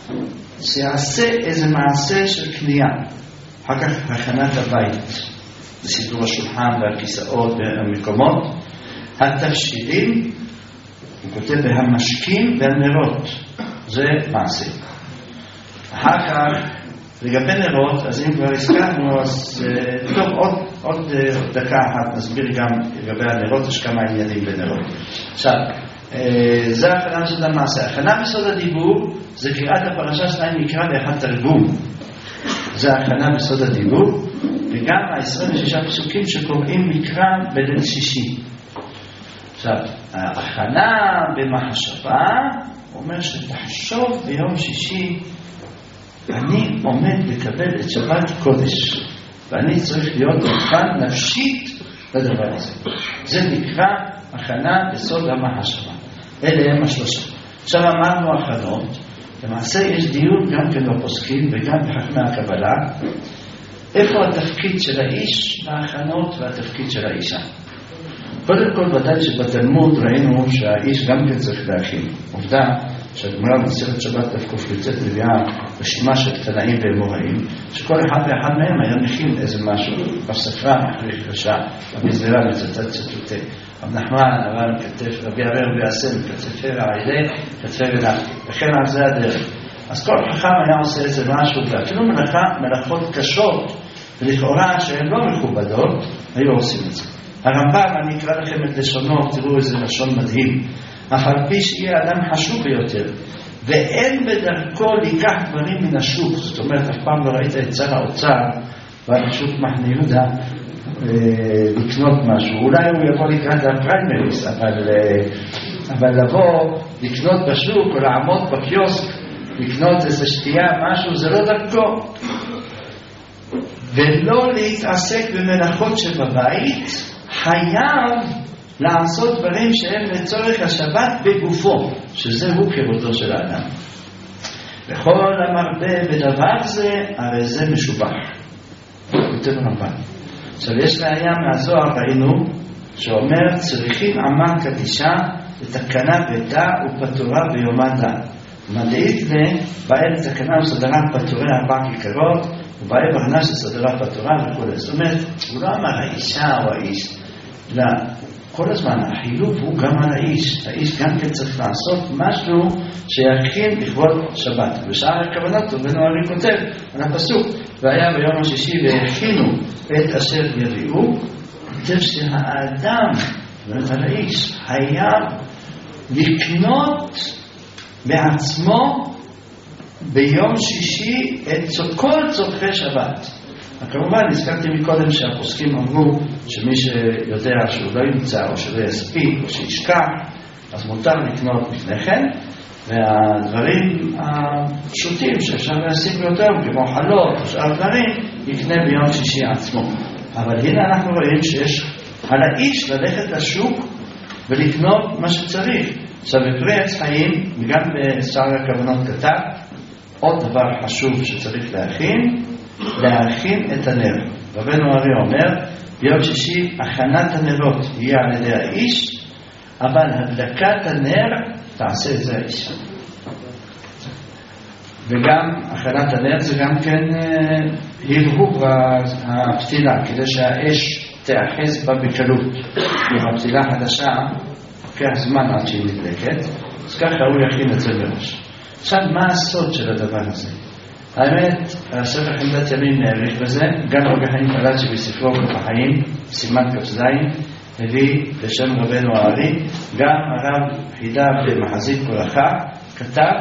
שיעשה איזה מעשה של קנייה. אחר כך הכנת הבית, בסידור השולחן והכיסאות והמקומות, התבשילים, הוא כותב בהמשקים והנרות, זה מעשה. אחר כך לגבי נרות, אז אם כבר הזכרנו, אז טוב, עוד דקה אחת נסביר גם לגבי הנרות, יש כמה עניינים בנרות. עכשיו, זה ההכנה של המעשה. הכנה בסוד הדיבור זה קריאת הפרשה, שניים מקרא ואחד תרגום. זה ההכנה בסוד הדיבור, וגם ה-26 פסוקים שקוראים מקרא בליל שישי. עכשיו, ההכנה במחשבה אומר שתחשוב ביום שישי, אני עומד לקבל את שבת קודש, ואני צריך להיות מוכן נפשית לדבר הזה. זה נקרא הכנה בסוד המחשבה. אלה הם השלושה. עכשיו אמרנו הכנות, למעשה יש דיון גם כן בפוסקים וגם בחכמי הקבלה, איפה התפקיד של האיש בהכנות והתפקיד של האישה. קודם כל ודאי שבתלמוד ראינו שהאיש גם כן צריך להכין. עובדה שהגמרא במסכת שבת תק"ט מביאה רשימה של תנאים ואמוראים, שכל אחד ואחד מהם היה מכין איזה משהו בספרה, מחליך רשע, המזרה מצטט ציטוטי. רב נחמן, אבל כתף, רבי עבר ויעשם, כתפר העילי, כתפר אליו, וכן על זה הדרך. אז כל חכם היה עושה איזה משהו, ואפילו מלאכות קשות, ולכאורה שהן לא מכובדות, היו עושים את זה. הרמב"ם, אני אקרא לכם את לשונו, תראו איזה לשון מדהים. אף על פי שיהיה אדם חשוב ביותר, ואין בדרכו לקח דברים מן השוק, זאת אומרת, אף פעם לא ראית את שר האוצר, והשוק מחנה יהודה, לקנות משהו. אולי הוא יבוא לקראת הפריימריס, אבל לבוא, לקנות בשוק, או לעמוד בקיוסק, לקנות איזה שתייה, משהו, זה לא דרכו. ולא להתעסק במלאכות שבבית, חייב לעשות דברים שהם לצורך השבת בגופו, שזהו כבודו של האדם. וכל המרבה בדבר זה, הרי זה משובח. כותב רמב"ם. עכשיו יש ראיה מהזוהר, ראינו, שאומר צריכים עמל קדישה לתקנה ביתה ופטורה ביומה דה. מדעית בעל תקנה וסדרה פטורי 4 כיכרות, ובעל ברנה שסדרה פטורה וכל. זאת אומרת, הוא לא אמר האישה או האיש, אלא כל הזמן החילוף הוא גם על האיש. האיש גם כן צריך לעשות משהו שיכין לכבוד שבת. בשאר הכוונות רבנו ארי כותב על הפסוק, והיה ביום השישי והכינו את אשר יביאו, כותב שהאדם, זאת על האיש, היה לקנות בעצמו ביום שישי את כל צורכי שבת. כמובן, הזכרתי מקודם שהפוסקים אמרו שמי שיודע שהוא לא ימצא או שלא יספיק או שישכח, אז מותר לקנות לפני כן, והדברים הפשוטים שאפשר להשיג ביותר, כמו חלות או שאר דברים, יקנה ביום שישי עצמו. אבל הנה אנחנו רואים שיש על האיש ללכת לשוק ולקנות מה שצריך. עכשיו בפרי עץ חיים, וגם בשאר הכוונות כתב, עוד דבר חשוב שצריך להכין את הנר. רבנו ארי אומר, ביום שישי הכנת הנרות יהיה על ידי האיש, אבל הדלקת הנר תעשה את זה האישה. וגם הכנת הנר זה גם כן הרהוב הפתילה, כדי שהאש תאחז בה בקלות. אם הפתילה חדשה, לוקח זמן עד שהיא נדלקת, אז ככה הוא יכין את זה מראש. עכשיו, מה הסוד של הדבר הזה? האמת, הספר חמדת ימים נעריך בזה, גם רבי חיים פלאצ'י בספרו אורח החיים, סימן כ"ז, הביא בשם רבנו הארי, גם הרב חידה במחזית ברכה, כתב,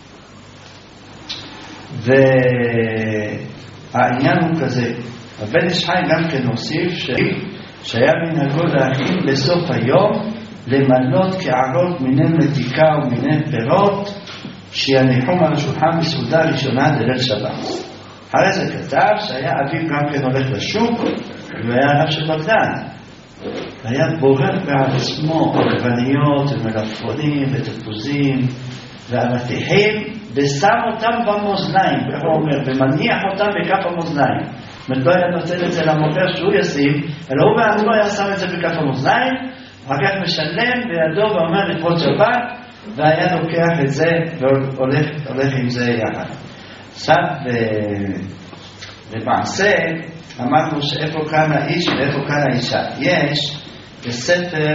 והעניין הוא כזה, הבן איש חי גם כן הוסיף שהיה מנהגו להכין בסוף היום, למלות כערות מיני מתיקה ומיני פירות, שיניחום על השולחן בסעודה ראשונה לליל שבת. אחרי זה כתב שהיה אביו גם כן הולך לשוק, והיה רב של בגדד. היה בורר בעצמו עגבניות ומלפפונים ותפוזים ואבטיחים, ושם אותם במאזניים, איך הוא אומר, ומניח אותם בכף המאזניים. זאת אומרת, לא היה נותן את זה למוכר שהוא ישים, אלא הוא בעצמו היה שם את זה בכף המאזניים, אחר כך משלם בידו ואומר לכבוד שבת, והיה לוקח את זה והולך עם זה יחד. עכשיו, למעשה, אמרנו שאיפה כאן האיש ואיפה כאן האישה. יש בספר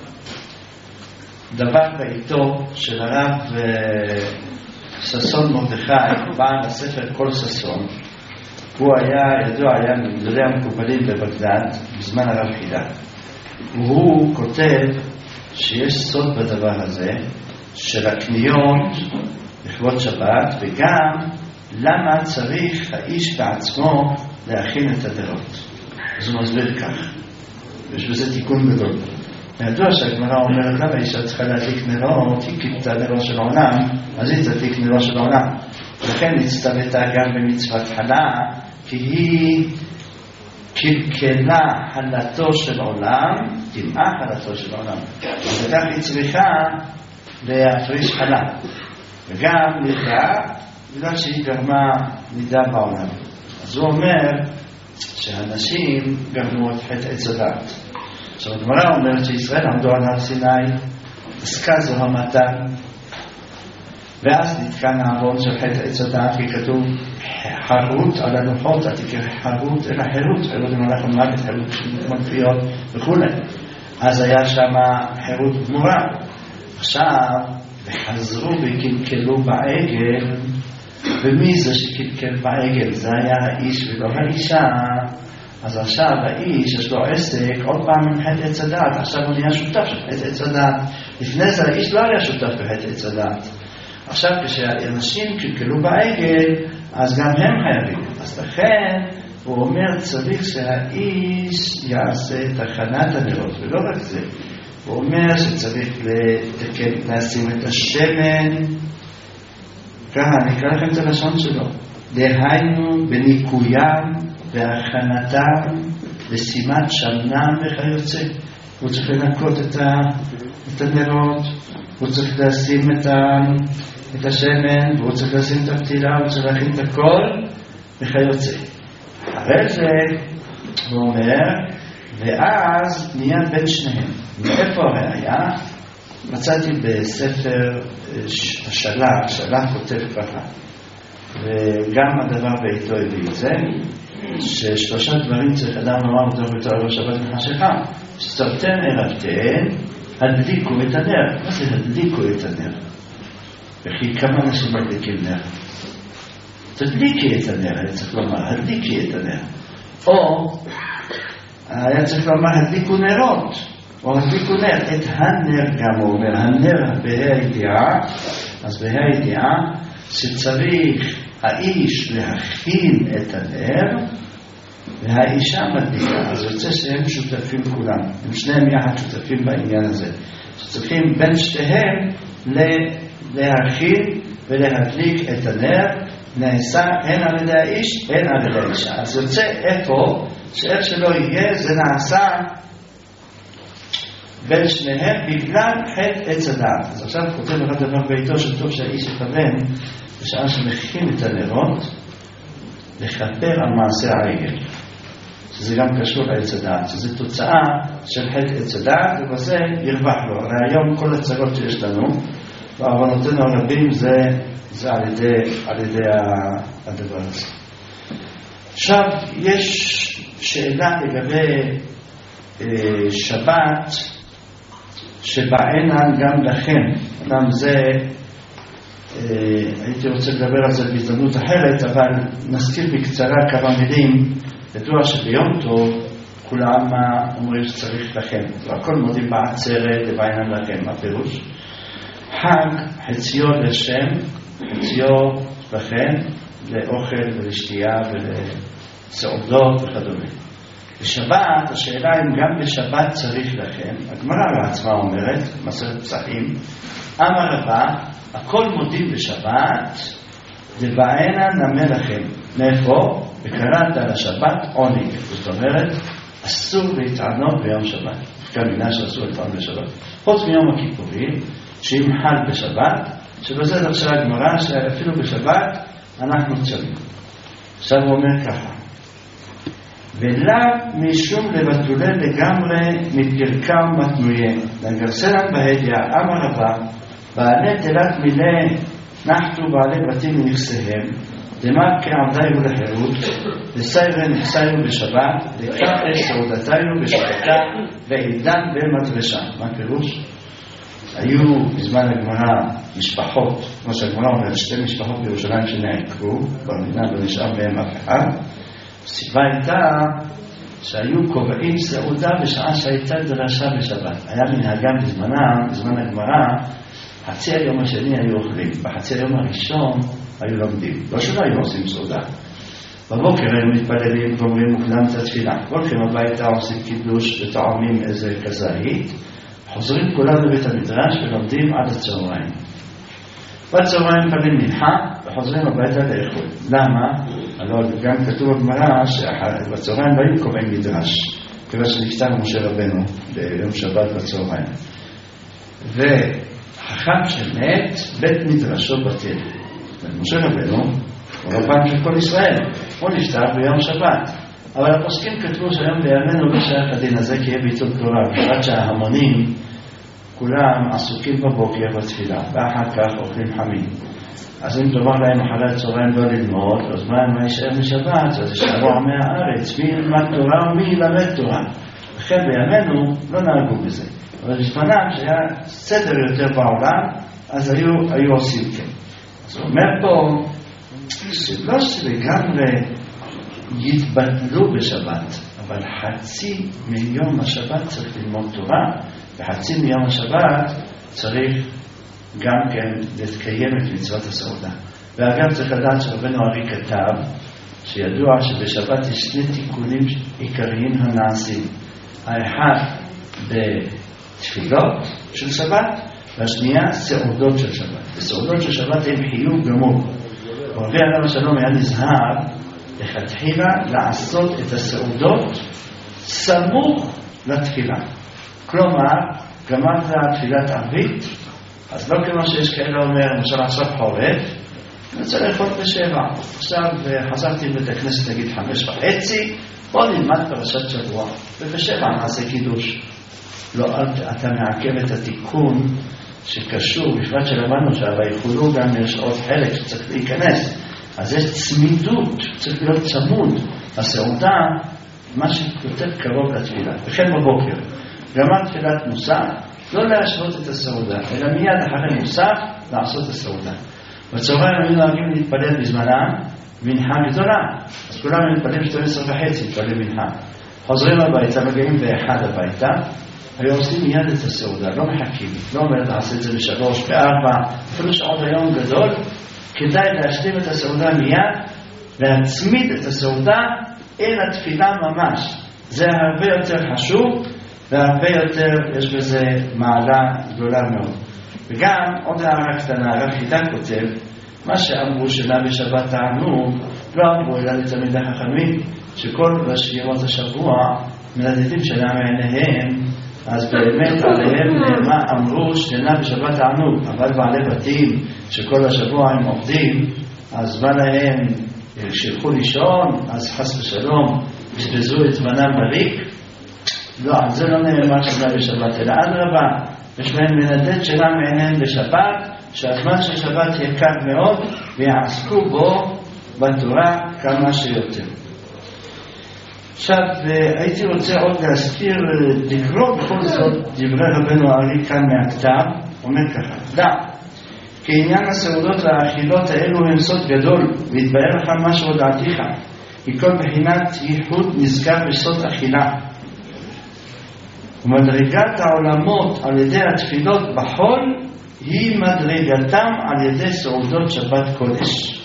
דבר בעיתו של הרב ששון מרדכי, בעל הספר כל ששון. הוא היה ידוע, היה מגדולי המקובלים בבגדד בזמן הרב חידה. והוא כותב שיש סוד בדבר הזה של הקניות לכבוד שבת, וגם למה צריך האיש בעצמו להכין את הנרות. אז הוא מסביר כך, יש בזה תיקון גדול. ידוע שהגמרא אומרת למה אישה צריכה להדליק נרות, היא קיבתה נרות של העולם, אז היא תדליק נרות של העולם. לכן הצטוותה גם במצוות חלה, כי היא קלקלה חלתו של עולם, טמאה חלתו של עולם. וכך היא צריכה להפריש חלה. וגם נידה, בגלל שהיא גרמה נידה בעולם. אז הוא אומר שהאנשים גרמו את חטא עץ הדת. עכשיו הגמרא אומרת שישראל עמדו על הר סיני, עסקה זו המתן, ואז נתקן העוון של חטא עץ הדת, כי כתוב חרות על הלוחות, אל תקרא חרות אלא חירות, חירות עם הלך המוות, חירות של מנפיות וכו'. אז היה שם חירות גמורה. עכשיו, וחזרו וקלקלו בעגל, ומי זה שקלקל בעגל? זה היה האיש ולא האישה. אז עכשיו האיש יש לו עסק עוד פעם עם חטא עץ הדת, עכשיו הוא נהיה שותף של חטא עץ הדת. לפני זה האיש לא היה שותף בחטא עץ הדת. עכשיו כשהאנשים קלקלו בעגל, אז גם הם חייבים. אז לכן הוא אומר צריך שהאיש יעשה את הכנת הנרות, ולא רק זה. הוא אומר שצריך לשים את השמן, ככה אני אקרא לכם את הלשון שלו, דהיינו בניקוים והכנתם לשימת שמנם וכיוצא. הוא צריך לנקות את הנרות, הוא צריך לשים את השמן, והוא צריך לשים את הפתילה, הוא צריך להכין את הכל וכיוצא. אחרי זה הוא אומר, ואז נהיה בין שניהם. מאיפה הראיה? מצאתי בספר השלח כותב ככה, וגם הדבר בעיתו הביא את זה, ששלושה דברים צריך אדם לומר בתוך ביתו על שבת מחשכה. שצרתן ערבתן, הדליקו את הנר. מה זה הדליקו את הנר? וכי כמה אנשים מדליקים נר? תדליקי את הנר, היה צריך לומר, הדליקי את הנר. או היה צריך לומר, הדליקו נרות, או הדליקו נר. את הנר גם הוא אומר, הנר בהידיעה, אז בהידיעה שצריך האיש להכין את הנר, והאישה מדליקה. אז יוצא שהם שותפים כולם, הם שניהם יחד שותפים בעניין הזה. שצריכים בין שתיהם להכין ולהדליק את הנר נעשה הן על ידי האיש הן על ידי האישה. אז יוצא איפה שאיך שלא יהיה זה נעשה בין שניהם בגלל חטא עץ הדעת. אז עכשיו כותב אחד דבר ביתו שטוב שהאיש יכוון בשעה שמכין את הנרות לכפר על מעשה העגל, שזה גם קשור לעץ הדעת, שזה תוצאה של חטא עץ הדעת, ובזה ירווח לו. הרי היום כל הצרות שיש לנו בעוונותינו הרבים זה על ידי הדבר הזה. עכשיו יש שאלה לגבי שבת שבעינן גם לכם. אדם זה הייתי רוצה לדבר על זה בהזדמנות אחרת, אבל נזכיר בקצרה כמה מילים. ידוע שביום טוב כולם אומרים שצריך לכם, והכל מודים בעצרת לבעינן לכם. הפירוש חג חציו לשם, חציו לכם, לאוכל ולשתייה ולסעודות וכדומה. בשבת, השאלה אם גם בשבת צריך לכם. הגמרא בעצמה אומרת, מסכת פסחים, אמר רבא, הכל מודים בשבת, לבעינה נמה לכם. מאיפה? וקראת על השבת עונג. זאת אומרת, אסור להתענות ביום שבת. כאן מינה שאסור להתענות בשבת. חוץ מיום הכיפורים, שאם חל בשבת, שבזה דרשה הגמרא שאפילו בשבת אנחנו צמים. עכשיו הוא אומר ככה, ולאו משום לבטולי לגמרי מתגרקה ומתנויה. לגרסלן בהדיה, אמר רבא, בעלי תלת מילי נחתו בעלי בתים מנכסיהם, דמר כעבדיו לחירות, לסיירן נחסיו בשבת, לקראת סעודתיו בשבתה, ועידן במדרשה. מה פירוש? היו בזמן הגמרא משפחות, כמו שהגמרא אומרת, 2 משפחות בירושלים שנעקרו, במדינה לא נשאר מהם אף אחד. הסיבה הייתה שהיו קובעים סעודה בשעה שהייתה דרשה בשבת. היה מנהגם בזמן הגמרא, חצי היום השני היו אוכלים, בחצי היום הראשון היו לומדים. לא שלא היו עושים סעודה. בבוקר היו מתפללים ואומרים מוקדם את התפילה. הולכים הביתה, עושים קידוש וטועמים איזה כזית, חוזרים כולם לבית המדרש ולומדים עד הצהריים. בצהריים פנים מנחה וחוזרים הביתה לאכול. למה? אבל גם כתוב בגמרא שבצהריים באים קובעים מדרש, כיוון שנפטר משה רבנו ביום שבת בצהריים. וחכם שמת בית מדרשו בטל. משה רבנו הוא רבן של כל ישראל, הוא נפטר ביום שבת. אבל הפוסקים כתבו שהיום בימינו לא שייך הדין הזה כי יהיה ביטול תורה, בפרט שההמונים כולם עסוקים בבוקר בתפילה ואחר כך אוכלים חמים. אז אם תאמר להם אחרי הצהריים לא ללמוד, אז מה יישאר משבת? אז יישארו עמי הארץ, מי ילמד תורה ומי ילמד תורה. וכן בימינו לא נהגו בזה, אבל בזמנם שהיה סדר יותר בעולם, אז היו עושים כן. אז הוא אומר פה שלא שלגמרי יתבטלו בשבת, אבל חצי מיום השבת צריך ללמוד תורה, וחצי מיום השבת צריך גם כן להתקיים את מצוות הסעודה. ואגב צריך לדעת שרבנו ארי כתב שידוע שבשבת יש 2 תיקונים עיקריים הנעשים. האחד בתפילות של שבת, והשנייה סעודות של שבת. בסעודות של שבת הם חיוב גמור. רבי עליו השלום היה נזהר לכתחילה לעשות את הסעודות סמוך לתפילה. כלומר, גמרת תפילת ערבית, אז לא כמו שיש כאלה אומר, למשל עכשיו חורף, אני רוצה לאכול ב7. עכשיו חזרתי לבית הכנסת נגיד 5:30, בוא נלמד פרשת שבוע, וב7 נעשה קידוש. לא, אתה מעכב את התיקון שקשור, בפרט שלמדנו שהויכולו גם יש עוד חלק שצריך להיכנס. אז יש צמידות, צריך להיות צמוד. הסעודה, מה שיותר קרוב לתפילה. וכן בבוקר, גמר תפילת מוסף, לא להשוות את הסעודה, אלא מיד אחרי מוסף לעשות את הסעודה. בצהריים היו נוהגים להתפלל בזמנם מנחה גדולה, אז כולם מתפללים 12:30, מתפללים מנחה. חוזרים הביתה, מגיעים ב1 הביתה, היו עושים מיד את הסעודה, לא מחכים, לא אומרת לעשות את זה ב3, ב4, אפילו שעוד היום גדול, כדאי להשלים את הסעודה מיד, להצמיד את הסעודה אל התפילה ממש. זה הרבה יותר חשוב, והרבה יותר יש בזה מעלה גדולה מאוד. וגם עוד הערה קטנה, הרב חיטה כותב, מה שאמרו שנה בשבת תענוג, לא אמרו אלא לתלמידי החכמים, שכל ראשי ימות השבוע מלדדים שנה מעיניהם, אז באמת עליהם אמרו שנה בשבת תענוג, אבל בעלי בתים שכל השבוע הם עובדים, אז בא להם שילכו לישון, אז חס ושלום ישבזו את זמנם בריק. לא, על זה לא נאמר שנה בשבת, אלא אדרבה, יש להם מלדד שנה מעיניהם בשבת, שהזמן של שבת יקר מאוד ויעסקו בו בתורה כמה שיותר. עכשיו הייתי רוצה עוד להזכיר, לקרוא בכל זאת דברי רבנו הארי כאן מהכתב, אומר ככה, דע, כעניין הסעודות והאכילות האלו הם סוד גדול, והתבהר לך מה שהודעתיך, כי כל בחינת ייחוד נזכר בסוד אכילה. ומדרגת העולמות על ידי התפילות בחול, היא מדרגתם על ידי סעודות שבת קודש.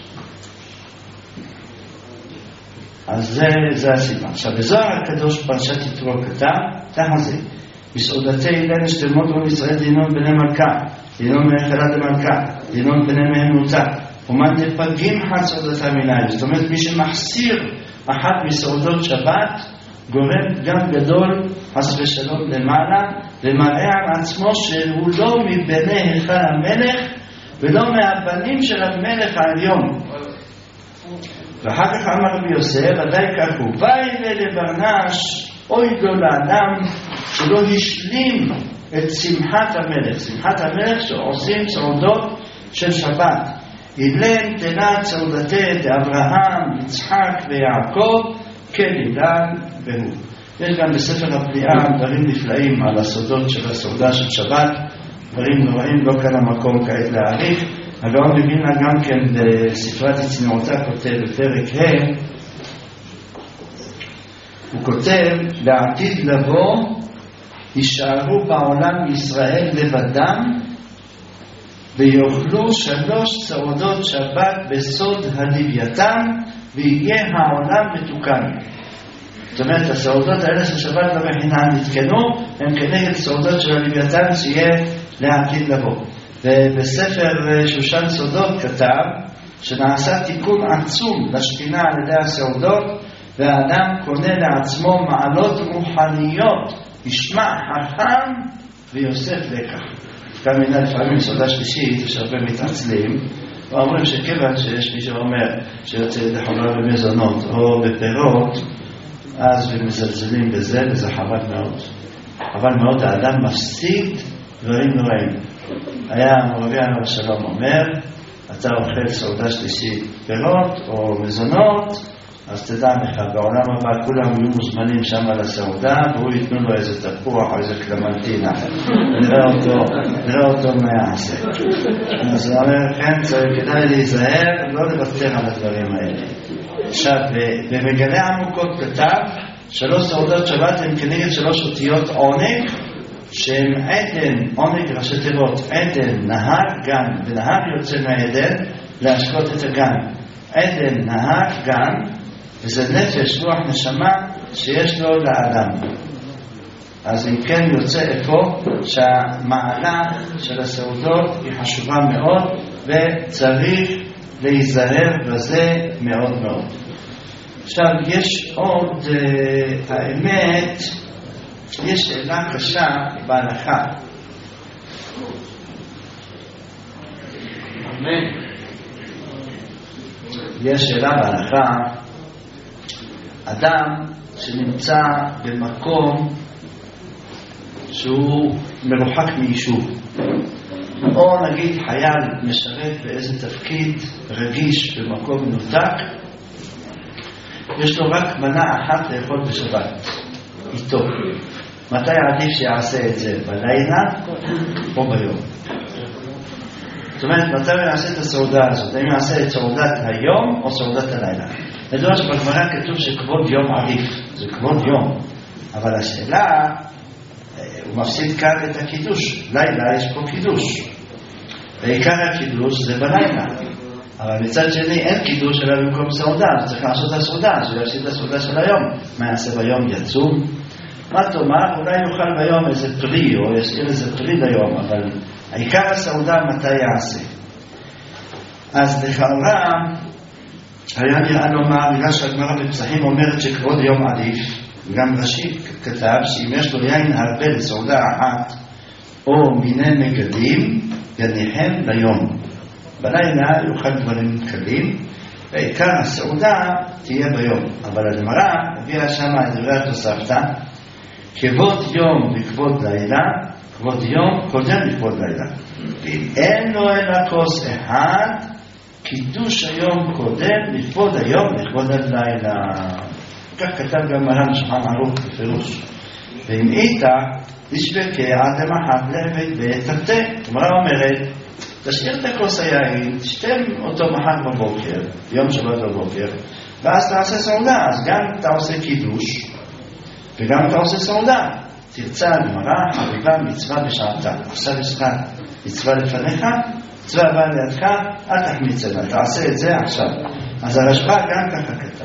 אז זה הסיבה. עכשיו, בזוהר הקדוש פרשת יתרו כתב, ככה זה. בסעודתי ליל שלמות עם ישראל דינון בני מלכה, דינון מאכלה דמלכה, דינון בני מהמותה, ומן דפגים חד סעודתה מלילה. זאת אומרת, מי שמחסיר אחת מסעודות שבת, גורם גם גדול, חס ושלום למעלה, ומראה על עצמו שהוא לא מבני היכל המלך, ולא מהבנים של המלך העליון. ואחר כך אמר רבי יוסף, ודאי כך הוא, באי לברנש, אוי לו לאדם שלא השלים את שמחת המלך. שמחת המלך שעושים סעודות של שבת. אילן תנה סעודתי אברהם, יצחק ויעקב, כלידן והוא. יש גם בספר הפליאה דברים נפלאים על הסודות של הסעודה של שבת, דברים נוראים, לא כאן המקום כעת להעריך. הגאון מווילנה גם כן בספרת צניעותה כותב בפרק ה', הוא כותב, לעתיד לבוא יישארו בעולם ישראל לבדם ויאכלו 3 סעודות שבת בסוד הלוויתן ויהיה העולם מתוקן. זאת אומרת, הסעודות האלה של שבת למחינה נתקנו, הם כנגד סעודות של הלוויתן שיהיה לעתיד לבוא. ובספר שושן סודות כתב שנעשה תיקון עצום לשכינה על ידי הסעודות, והאדם קונה לעצמו מעלות רוחניות, ישמע חכם ויוסף לקח. כאן מינה לפעמים סעודה שלישית, יש הרבה מתעצלים, ואומרים שכיוון שיש מי שאומר שיוצא ידי חומר במזונות או בפירות, אז הם מזלזלים בזה, וזה חבל מאוד. חבל מאוד, האדם מפסיד דברים נוראים. היה מורבי הרב שלום אומר, אתה אוכל סעודה שלישית פירות או מזונות, אז תדע לך, בעולם הבא כולם יהיו מוזמנים שם על הסעודה, והוא ייתנו לו איזה תפוח או איזה קלמנטינה. נראה אותו מה יעשה. אז הוא אומר, כן, כדאי להיזהר, לא לוותר על הדברים האלה. עכשיו, במגלה עמוקות כתב, 3 סעודות שבת הן כנגד 3 אותיות עונג, שהם עדן, עונג ראשי תיבות, עדן, נהר, גן, ונהר יוצא מהעדן להשקות את הגן. עדן, נהר, גן, וזה נפש, רוח, נשמה שיש לו לאדם. אז אם כן יוצא איפה שהמעלה של הסעודות היא חשובה מאוד, וצריך להיזהר בזה מאוד מאוד. עכשיו יש עוד, האמת, יש שאלה קשה בהלכה. יש שאלה בהלכה, אדם שנמצא במקום שהוא מרוחק מיישוב, או נגיד חייל משרת באיזה תפקיד רגיש במקום מנותק, יש לו רק מנה אחת לאכול בשבת איתו. מתי עדיף שיעשה את זה? בלילה או ביום? זאת אומרת, מתי הוא יעשה את הסעודה הזאת? האם יעשה את סעודת היום או סעודת הלילה? לדוע שבגמרא כתוב שכבוד יום עדיף, זה כבוד יום, אבל השאלה, הוא מפסיד כאן את הקידוש. לילה יש פה קידוש, ועיקר הקידוש זה בלילה, אבל מצד שני אין קידוש אלא במקום סעודה, אז צריך לעשות את הסעודה, אז הוא יפסיד את הסעודה של היום. מה יעשה ביום? יצום? מה תאמר? אולי יאכל ביום איזה פרי, או ישאיר איזה פרי ליום, אבל העיקר הסעודה מתי יעשה? אז לכאורה היה נראה לומר, בגלל שהגמרא בפסחים אומרת שכבוד יום עדיף, גם רש"י כתב שאם יש לו יין הרבה לסעודה אחת או מיני מגדים, יניחם ביום. בלילה יאכל דברים קלים, ועיקר הסעודה תהיה ביום. אבל הגמרא הביאה שם את דברי התוספתא, כבוד יום וכבוד לילה, כבוד יום קודם לכבוד לילה. ואם אין לו אלא כוס אחד, קידוש היום קודם לכבוד היום לכבוד הלילה. כך כתב גם מרן שולחן ערוך בפירוש. ואם איתה תשבקה עד למחת לבית ותרתה. הגמרא אומרת, תשאיר את הכוס היין, תשתם אותו מחר בבוקר, יום שבת בבוקר, ואז תעשה סעודה. אז גם אתה עושה קידוש וגם אתה עושה סעודה. תרצה הגמרא, חביבה מצווה בשעתה. עכשיו יש לך מצווה לפניך, מצווה הבאה לידך, אל תחמיץ אליה, תעשה את זה עכשיו. אז הרשב"א גם ככה כתב.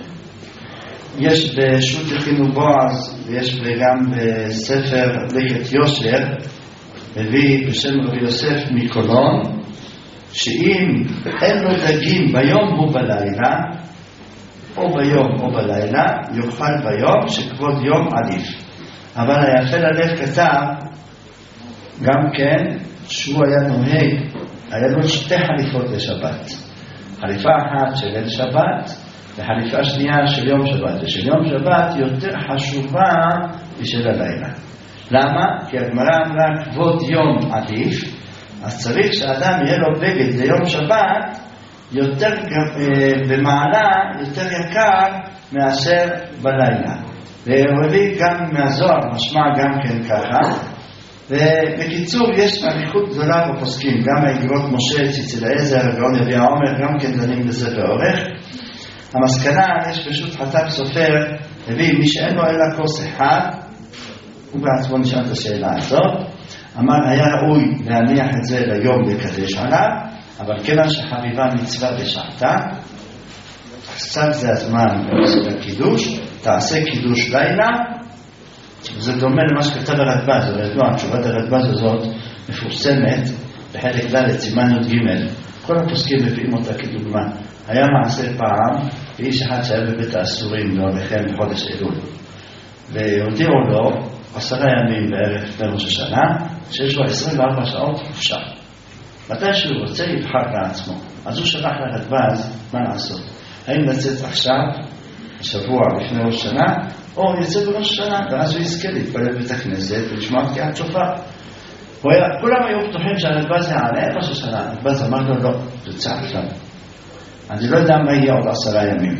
יש בשו"ת הכינו בועז, ויש גם בספר לקט יושר, מביא בשם רבי יוסף מקולון, שאם אין לו דגים ביום או בלילה, או ביום או בלילה, יאכל ביום שכבוד יום עדיף. אבל היפה ללב כתב גם כן שהוא היה נוהג, היה לו שתי חליפות לשבת, חליפה אחת של ליל שבת וחליפה שנייה של יום שבת, ושל יום שבת יותר חשובה משל הלילה. למה? כי הגמרא אמרה כבוד יום עדיף, אז צריך שאדם יהיה לו בגד ליום שבת יותר במעלה, יותר יקר מאשר בלילה. והביא גם מהזוהר, משמע גם כן ככה. ובקיצור יש אריכות גדולה בפוסקים, גם האגרות משה, ציצי אליעזר, גאון יביע עומר, גם כן דנים בזה באורך. המסקנה, יש פשוט חטב סופר, הביא מי שאין לו אלא כוס אחד, הוא בעצמו נשאל את השאלה הזאת, אמר היה ראוי להניח את זה ליום לקדש עליו, אבל כיוון שחביבה מצווה בשעתה, עכשיו זה הזמן של הקידוש, תעשה קידוש לילה, זה דומה למה שכתב הרדב"ז, התשובת הרדב"ז הזאת מפורסמת בחלק ד' סימן י"ג, כל הפוסקים מביאים אותה כדוגמה. היה מעשה פעם, ואיש אחד שהיה בבית האסורים להולכם בחודש אלול, והודיעו לו 10 ימים בערך לפני ראש השנה, שיש לו 24 שעות חופשה. מתי שהוא רוצה יבחר לעצמו. אז הוא שלח לרדב"ז מה לעשות. האם לצאת עכשיו, שבוע לפני ראש השנה, או יצא בראש השנה, ואז הוא יזכה להתפלל בבית הכנסת ולשמוע תקיעת שופר. כולם היו בטוחים שהרדב"ז יעלה ראש השנה. הרדב"ז אמר לו לא, תוצא עכשיו. אני לא יודע מה יהיה עוד 10 ימים.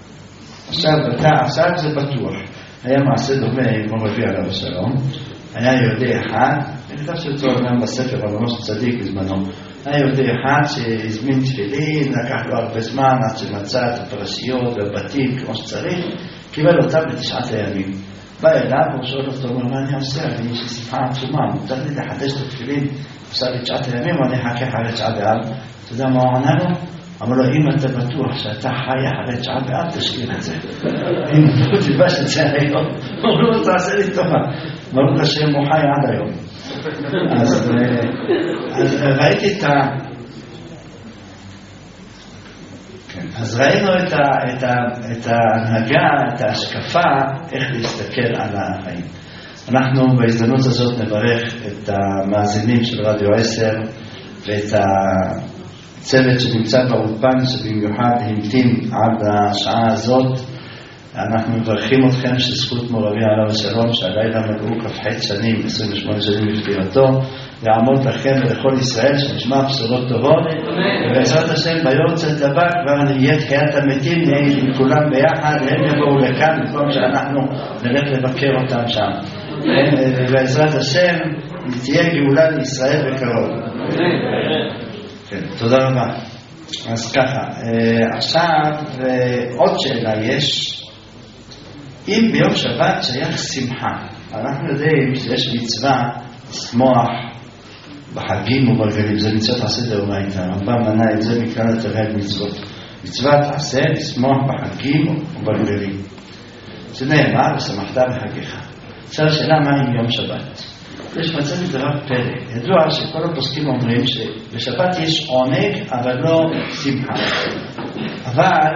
עכשיו זה בטוח. היה מעשה דומה עם מורבי עליו השלום. היה יהודי אחד, נכתב שאותו גם בספר על ממש צדיק בזמנו, היה יהודי אחד שהזמין תפילין, לקח לו הרבה זמן עד שמצא את הפרשיות והבתים כמו שצריך, קיבל אותם ב9 הימים. בא אליו ושואל אותו, אומר, מה אני עושה? אני יש לי שמחה עצומה, מותר לי לחדש את התפילין עכשיו ב9 הימים, ואני אחכה אחרי 9 באב. אתה יודע מה הוא עונה לו? אמר לו, אם אתה בטוח שאתה חי אחרי 9 באב, תשאיר את זה. אם לא תלבש את זה היום, אמרו לו, תעשה לי טובה. ברוך השם הוא חי עד היום. אז ראיתי אז ראינו את ההנהגה, את ההשקפה, איך להסתכל על החיים. אנחנו בהזדמנות הזאת נברך את המאזינים של רדיו 10 ואת הצוות שנמצא באולפן שבמיוחד המתין עד השעה הזאת. אנחנו מברכים אתכם שזכות מורבי עליו השלום שהלילה מלאו כ"ח שנים, 28 שנים לפטירתו, יעמוד לכם ולכל ישראל שנשמע בשורות טובות, ובעזרת השם ביורצת הבא כבר נהיה תחיית המתים, נהיה עם כולם ביחד, הם יבואו לכאן במקום שאנחנו נלך לבקר אותם שם. ובעזרת השם תהיה גאולה לישראל בקרוב. תודה רבה. אז ככה, עכשיו עוד שאלה יש, אם ביום שבת שייך שמחה, אנחנו יודעים שיש מצווה לשמוח בחגים וברגלים, זה מצוות עשה דאורייתא, הרמב"ם מנה את זה מכלל התרי"ג מצוות. מצוות עשה לשמוח בחגים וברגלים. זה נאמר, ושמחת בחגיך. עכשיו השאלה מה עם יום שבת? יש מצב דבר פלא. ידוע שכל הפוסקים אומרים שבשבת יש עונג, אבל לא שמחה. אבל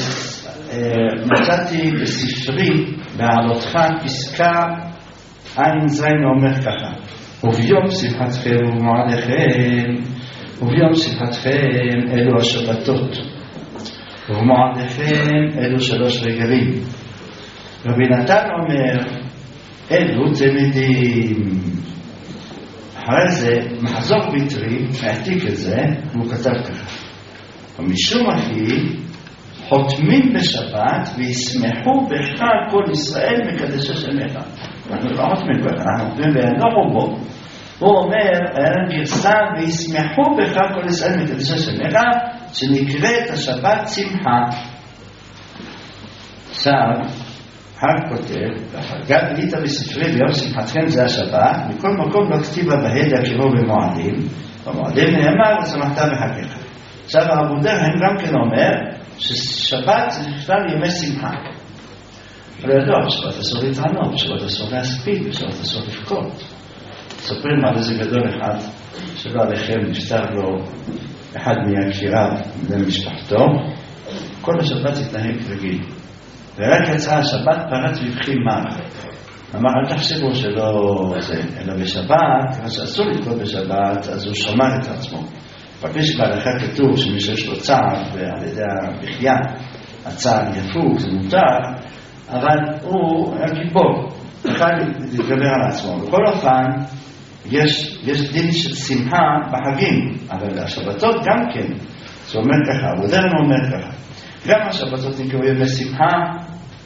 מצאתי בספרי, בעלותך, פסקה עין זין אומר ככה: וביום שמחתכם ובמועדיכם, וביום שמחתכם אלו השבתות, ובמועדיכם אלו 3 רגלים. רבי נתן אומר, אלו תלמידים. אחרי זה מחזור ביטרי העתיק את זה, והוא כתב ככה: ומשום אחי חותמים בשבת וישמחו בך כל ישראל מקדשי שמך. אנחנו לא חותמים בך, אנחנו חותמים באינו רובו. הוא אומר, היה גרסה וישמחו בך כל ישראל מקדשי שמך, שנקראת השבת שמחה. עכשיו כותב, גם היית בספרי ביום שמחתכם זה השבת, מכל מקום לא כתיבה בהדע כמו במועדים, במועדים נאמר ושמחת בחגיך. עכשיו הרב דרהם גם כן אומר ששבת זה בכלל ימי שמחה. אבל ידוע, בשבת אסור להתענות, בשבת אסור להספיד, בשבת אסור לבכות. סופרים על איזה גדול אחד שלא עליכם נפטר לו אחד מיקיריו מבני משפחתו, כל השבת התנהג רגיל. ורק יצאה השבת פרץ ובכי מר. אמר, אל תחשבו שלא זה, אלא בשבת, כמה שאסור לבכות בשבת, אז הוא שמר את עצמו. פגש בהלכה כתוב שמי שיש לו צער, ועל ידי הבכייה, הצער יפוג, זה מותר, אבל הוא היה גיבור, יכול להתגבר על עצמו. בכל אופן, יש דין של שמחה בחגים, אבל השבתות גם כן. זה אומר ככה, ודרם אומר ככה, גם השבתות נקראו ימי שמחה,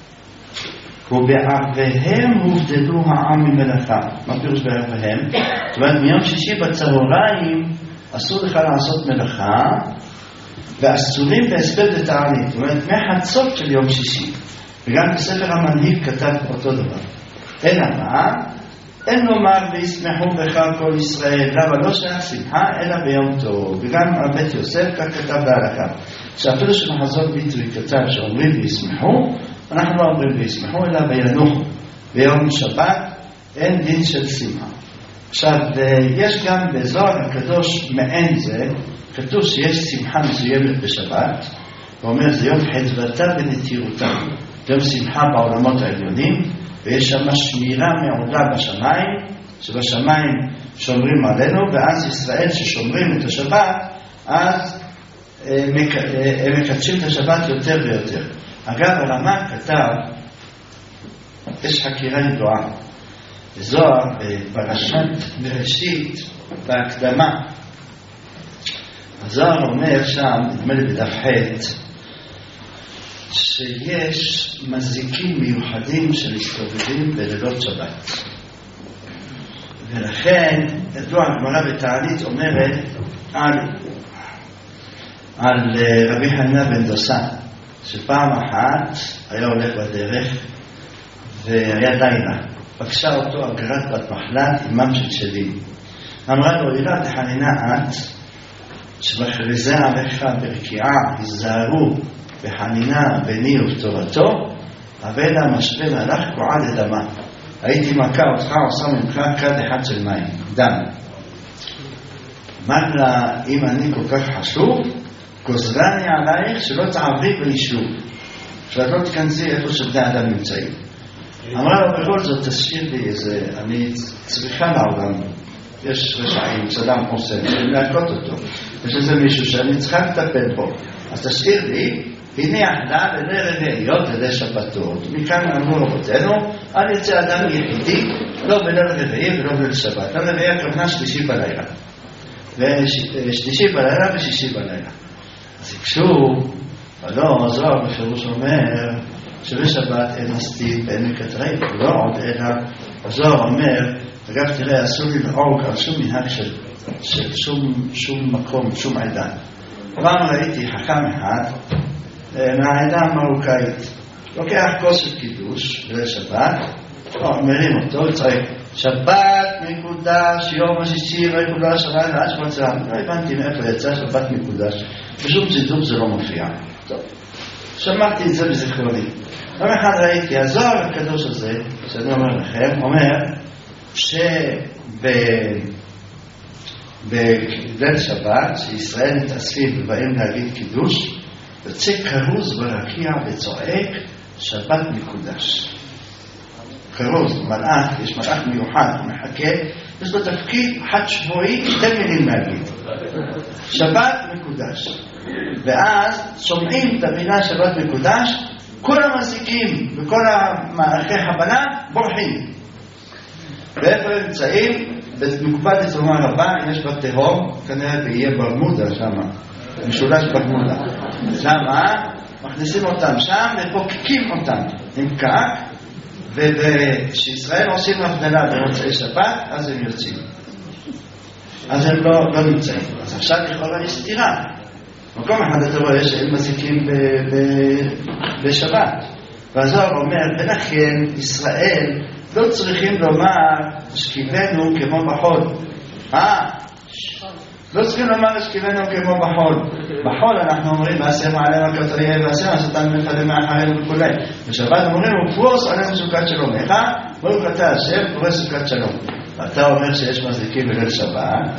ובערביהם הובדלו העם ממלאכה. מה פירוש בערביהם? זאת אומרת, מיום שישי בצהריים אסור לך לעשות מלאכה, ואסורים בהספד ותענית. זאת אומרת, מחצות של יום שישי. וגם בספר המנהיג כתב אותו דבר. אלא מה? אין לומר וישמחו בך כל ישראל, למה לא שייך שמחה אלא ביום טוב. וגם בית יוסף כך כתב בהלכה, שאפילו שמחזור ביטוי כתב שאומרים וישמחו, אנחנו לא אומרים וישמחו אלא וינוחו. ביום שבת אין דין של שמחה. עכשיו, יש גם בזוהר הקדוש מעין זה, כתוב שיש שמחה מסוימת בשבת, ואומר זה יום חדוותה ונטירותה, יום שמחה בעולמות העליונים, ויש שם שמירה מעודה בשמיים, שבשמיים שומרים עלינו, ואז ישראל ששומרים את השבת, אז הם מקדשים את השבת יותר ויותר. אגב, הרמ"א כתב, יש חקירה ידועה, בזוהר, בפרשת בראשית, בהקדמה, הזוהר אומר שם, נדמה לי בדף ח', שיש מזיקים מיוחדים שמסתובבים בלילות שבת. ולכן, ידוע הגמרא בתענית אומרת על רבי חנינא בן דוסה, שפעם אחת היה הולך בדרך והיה לילה. פגשה אותו אגרת בת מחלת, אימם של שדים. אמרה לו, אילת חנינא את, שבכריזה עליך ברקיעה, הזדהרו בחנינה בני ובתורתו, אבל המשווה להלך קועה לדמה. הייתי מכה אותך, עושה ממך כד אחד של מים, דם. אמר לה, אם אני כל כך חשוב, גוזרני עלייך שלא תעברי ביישוב, שאת לא תכנסי איפה שבני אדם נמצאים. אמרה לו, בכל זאת תשאיר לי איזה, אני צריכה לעולם, יש רשעים, סדם חוסן, שאני להכות אותו, יש איזה מישהו שאני צריכה לטפל בו, אז תשאיר לי, הניח לה לידי רביעיות, לידי שבתות, מכאן אמרו רבותינו, אל יצא אדם יחידי, לא בליל רביעי ולא בליל שבת, ליל רביעי הכוונה שלישי בלילה, ושלישי בלילה ושישי בלילה. אז יקשו, ולא, הזוהר בפירוש אומר, שבשבת אין מסתיד ואין מקטרי, לא עוד אלא, הזוהר אומר, אגב תראה, אסור לנהוג על שום מנהג של שום מקום, שום עדה. פעם ראיתי חכם אחד, מהעדה המרוקאית, לוקח כוס של קידוש לשבת, מרים אותו, וצריך, שבת מקודש, יום השישי לא יקודש, שבת עד שמצא, לא הבנתי מאיפה יצא שבת מקודש, בשום צידוק זה לא מופיע. טוב, שמעתי את זה בזיכרוני. פעם אחד ראיתי, הזוהר הקדוש הזה, שאני אומר לכם, אומר, בליל שבת, שישראל מתאספים ובאים להגיד קידוש, יוצא כרוז ברקיע וצועק, שבת מקודש. כרוז, מלאך, יש מלאך מיוחד, הוא מחכה, יש לו תפקיד חד שבועי, 2 מילים להגיד. שבת מקודש. ואז שומעים את המילה שבת מקודש, כל המזיקים וכל המערכי חבלה בורחים. ואיפה הם נמצאים? במקופת יצרומה רבה, יש בתהום, כנראה ביהיה ברמודה שם, משולש ברמודה. שם מכניסים אותם שם ופוקקים אותם עם קק, וכשישראל עושים הבדלה במוצאי שבת, אז הם יוצאים. אז הם לא נמצאים. אז עכשיו יכולה יש סתירה. במקום אחד אתה רואה שהם מזיקים בשבת. והזוהר אומר, ולכן ישראל לא צריכים לומר שכיבנו כמו בחול. לא צריכים לומר שכיבנו כמו בחול. בחול אנחנו אומרים, ועשה מעלינו הכתריה ועשה השטן מפעלה מאחרינו וכולי. בשבת אומרים, ופרוס עלינו סוכת שלום. ברוך אתה השם, פורס סוכת שלום. ואתה אומר שיש מזיקים בליל שבת.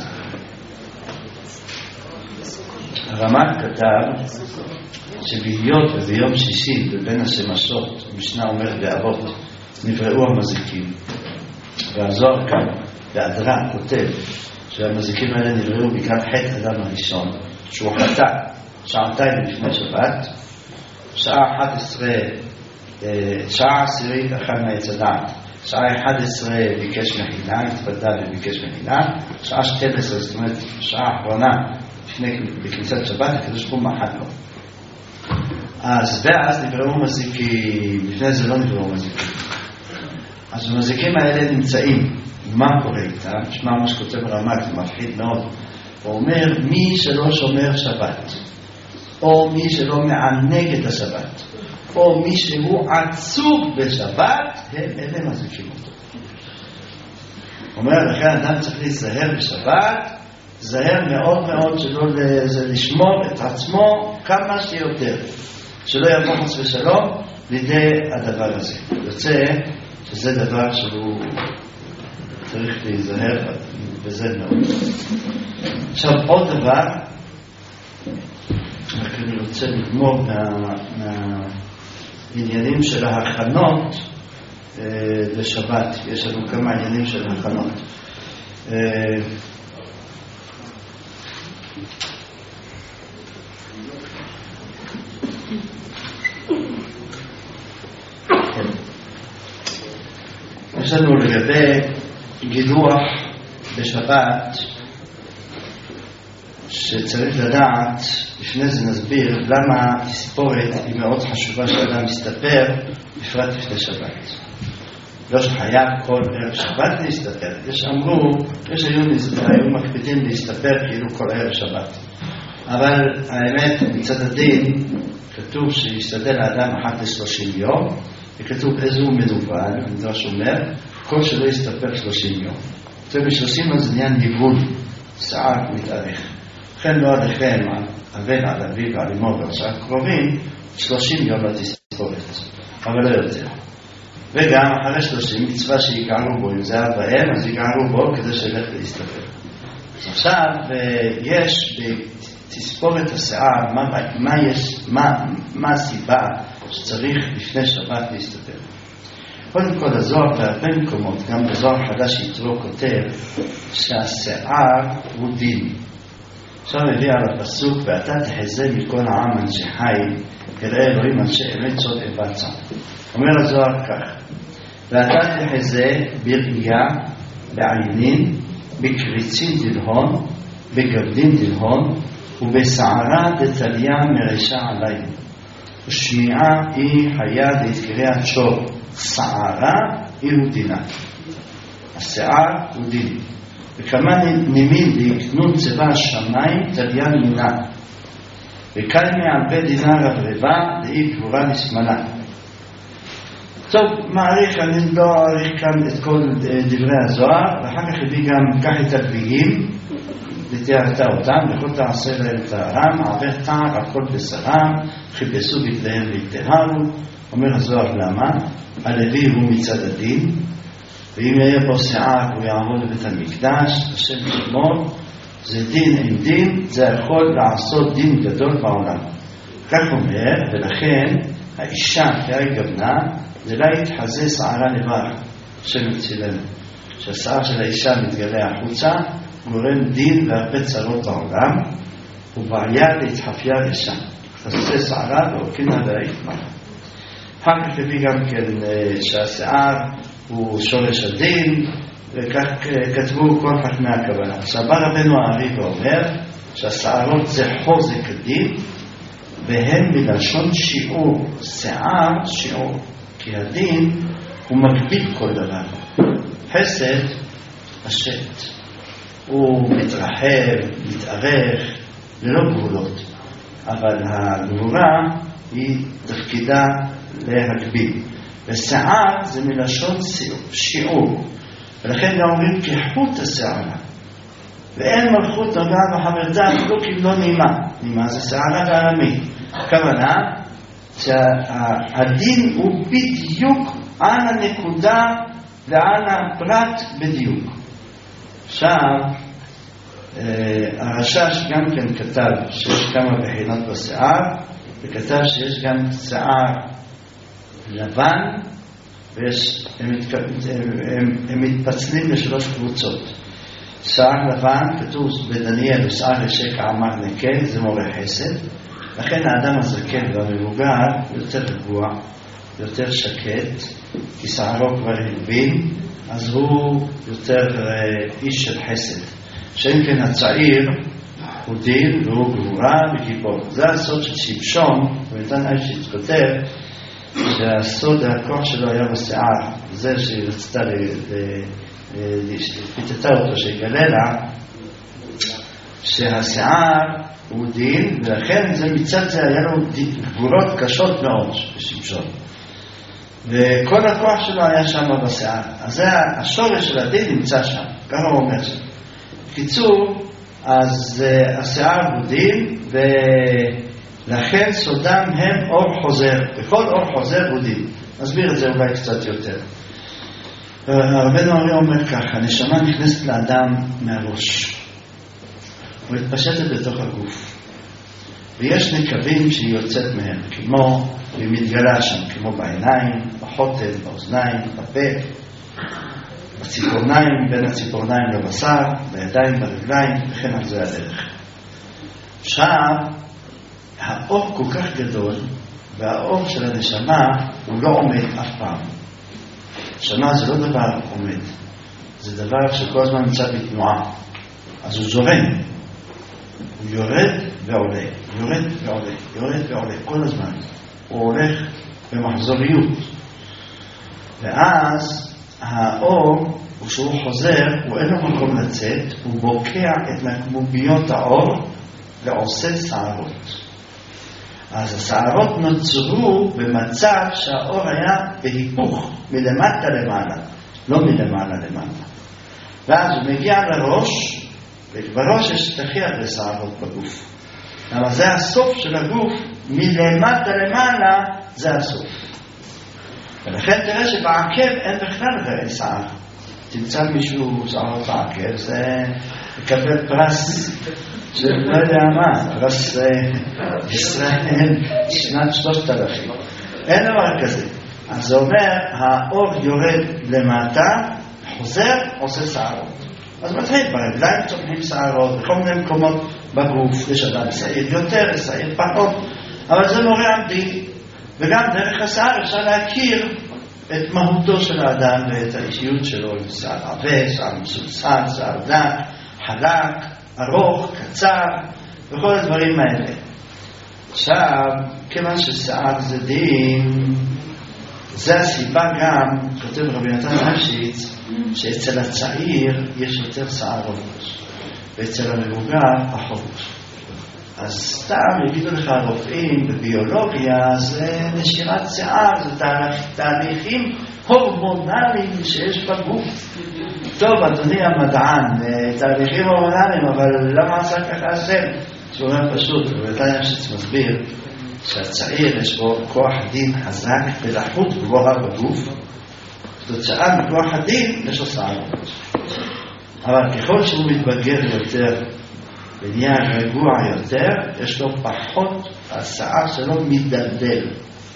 הרמ"ט כתב שבהיות וביום שישי בבין השמשות, המשנה אומרת באבות, נבראו המזיקים. והזוהר כאן, באדרה, כותב שהמזיקים האלה נבראו בגלל חטא אדם הראשון, שהוא חטא שעתיים לפני שבת, שעה 11, שעה 10 אכל מעץ הדעת, שעה 11 ביקש מחילה, התוודה וביקש מחילה, שעה 12, זאת אומרת, שעה האחרונה, בכניסת שבת, הקדוש ברוך הוא מחל לו. ואז נבראו מזיקים, לפני זה לא נבראו מזיקים. אז המזיקים האלה נמצאים, מה קורה איתם? תשמע מה שכותב הרמ"ט, זה מפחיד מאוד. הוא אומר, מי שלא שומר שבת, או מי שלא מענג את השבת, או מי שהוא עצוב בשבת, הם מזיקים אותו. הוא אומר, לכן אדם צריך להיזהר בשבת, זהר מאוד מאוד שלא לשמור את עצמו כמה שיותר, שלא יבוא חס ושלום לידי הדבר הזה. יוצא שזה דבר שהוא צריך להיזהר בזה מאוד. עכשיו עוד דבר, אני רוצה לגמור מהעניינים של ההכנות לשבת. יש לנו כמה עניינים של ההכנות. יש לנו לגבי גילוח בשבת שצריך לדעת, לפני זה נסביר למה תספורת היא מאוד חשובה שאדם מסתפר בפרט לפני שבת. לא שחייב כל ערב שבת להסתפר. יש היו מקפידים להסתפר כאילו כל ערב שבת. אבל האמת מצד הדין כתוב שישתדל לאדם אחת ל-30 יום, וכתוב איזה הוא מנוול, המדרש אומר, כל שלא יסתפר 30 יום. ב-30 אז עניין ניוול, שיער מתארך. לכן לא עליכם, אבל על אביו ועל אמו ועל קרובים, 30 יום לתספורת, אבל לא יותר. וגם אחרי 30 מצווה שיגערו בו, אם זה היה בהם, אז יגערו בו כדי שילך להסתפר. עכשיו יש בתספורת השיער, מה הסיבה שצריך לפני שבת להסתפר. קודם כל הזוהר בהרבה מקומות, גם בזוהר חדש יתרו כותב שהשיער הוא דין. עכשיו מביא על הפסוק, ואתה תחזה מכל העם אנשי חי, כראה אלוהים אנשי אמת סוד אבצע. אומר הזוהר כך, ואתה תחזה בראייה, בעינין, בקריצין דלהון, בגבדין דלהון, ובשערה דתליה מרשע עלינו. ושמיעה היא חיה דתקריה צ'ור, שערה היא דינה. השיער הוא דין. וכמה נימים להקנות צבא השמיים תליה מינה. וכאן מעלבי דינה רברבה דהי גבורה נסמנה. טוב, מעריך, אני לא אעריך כאן את כל דברי הזוהר, ואחר כך הביא גם כך את הגביעים, ותיארת אותם, וכל תעשה להם את הרם, עבר תער, הכל בשרם, חיפשו בגדיהם והתאהרו. אומר הזוהר למה? הלוי הוא מצד הדין, ואם יהיה בו שיער הוא יעמוד בבית המקדש, השם ישמור, זה דין עם דין, זה יכול לעשות דין גדול בעולם. כך אומר, ולכן האישה כהי גבנה, זה לא יתחזה שערה לבד, השם יצילנו. שהשיער של האישה מתגלה החוצה, גורם דין והרבה צרות בעולם, ובעיה להתחפייה לשם. תעשה שערה ואוקינה והאיתמה. אחר כך הביא גם כן שהשיער הוא שורש הדין, וכך כתבו כל חכמי הכוונה. עכשיו בא רבנו הארי ואומר שהשערות זה חוזק הדין, והם מלשון שיעור, שיער שיעור, כי הדין הוא מגביל כל דבר. חסד, השט, הוא מתרחב, מתארך, ללא גבולות, אבל הגבורה היא תפקידה להגביל. ושיער זה מלשון שיעור, ולכן גם אומרים כחוט השערה, ואין מלכות נוגעת בחברתה אפילו כבלא נעימה. נעימה זה שערה בארמית. הכוונה שהדין הוא בדיוק על הנקודה ועל הפרט בדיוק. עכשיו הרש"ש גם כן כתב שיש כמה בחינות בשיער, וכתב שיש גם שיער לבן, הם מתפצלים לשלוש קבוצות. שיער לבן, כתוב בדניאל, שיער לשקע עמק נקה, זה מורה חסד. לכן האדם הזקן והמבוגר יותר רגוע, יותר שקט, כי שערו כבר הלבין, אז הוא יותר איש של חסד. שאם כן הצעיר הוא דין והוא גבורה וגיבור. זה הסוד של שמשון, וניתן אייש שהתכותב, שהסוד הכוח שלו היה בשיער. זה שהיא רצתה פיתתה אותו, שיגלה לה שהשיער הוא דין, ולכן זה מצד זה היה לו גבורות קשות מאוד בשמשון. וכל הכוח שלו היה שם בשיער. אז זה השורש של הדין נמצא שם, ככה הוא אומר שם. בקיצור, אז השיער הוא דין, ולכן סודם הם אור חוזר, וכל אור חוזר הוא דין. נסביר את זה אולי קצת יותר. רבנו הארי אומר ככה, הנשמה נכנסת לאדם מהראש, ומתפשטת בתוך הגוף, ויש נקבים שהיא יוצאת מהם, כמו היא מתגלה שם, כמו בעיניים, בחוטל, באוזניים, בפה, בציפורניים, בין הציפורניים לבשר, בידיים, ברגליים, וכן על זה הדרך. עכשיו, האור כל כך גדול, והאור של הנשמה הוא לא עומד אף פעם. הנשמה זה לא דבר עומד, זה דבר שכל הזמן נמצא בתנועה. אז הוא זורם, הוא יורד ועולה, יורד ועולה, יורד ועולה, כל הזמן. הוא הולך במחזוריות. ואז האור, כשהוא חוזר, הוא אין לו מקום לצאת, הוא בוקע את מקבוביות האור ועושה שערות. אז השערות נוצרו במצב שהאור היה בהיפוך, מלמטה למעלה, לא מלמעלה למטה. ואז הוא מגיע לראש, ובראש יש הכי הרבה שערות בגוף. אבל זה הסוף של הגוף, מלמטה למעלה זה הסוף. ולכן תראה שבעקב אין בכלל שער. תמצא מישהו שערות בעקב, זה יקבל פרס של לא יודע מה, פרס ישראל שנת 3000. אין דבר כזה. אז זה אומר, האור יורד למטה, חוזר, עושה שערות. אז מתחיל ברגליים צומחים שערות, בכל מיני מקומות בגוף, יש אדם שעיר יותר, שעיר פחות, אבל זה מורה עמדי, וגם דרך השער אפשר להכיר את מהותו של האדם ואת האישיות שלו, שער עבה, שער מסולסל, שער דק, חלק, ארוך, קצר, וכל הדברים האלה. עכשיו, כיוון ששיער זה דין, זה הסיבה גם, כותב רבי נתן אייבשיץ, שאצל הצעיר יש יותר שערות, ואצל המבוגר פחות. אז סתם יגידו לך הרופאים בביולוגיה, זה נשירת שיער, זה תהליכים הורמונליים שיש בגוף. טוב, אדוני המדען, תהליכים הורמונליים, אבל למה עשה ככה השם? שהוא אומר פשוט, רבי אייבשיץ מסביר, שהצעיר יש בו כוח דין חזק ולחות גבוהה בגוף, תוצאה מכוח הדין יש לו שערות. אבל ככל שהוא מתבגר יותר ונהיה רגוע יותר, יש לו פחות, השיער שלו מתדלדל.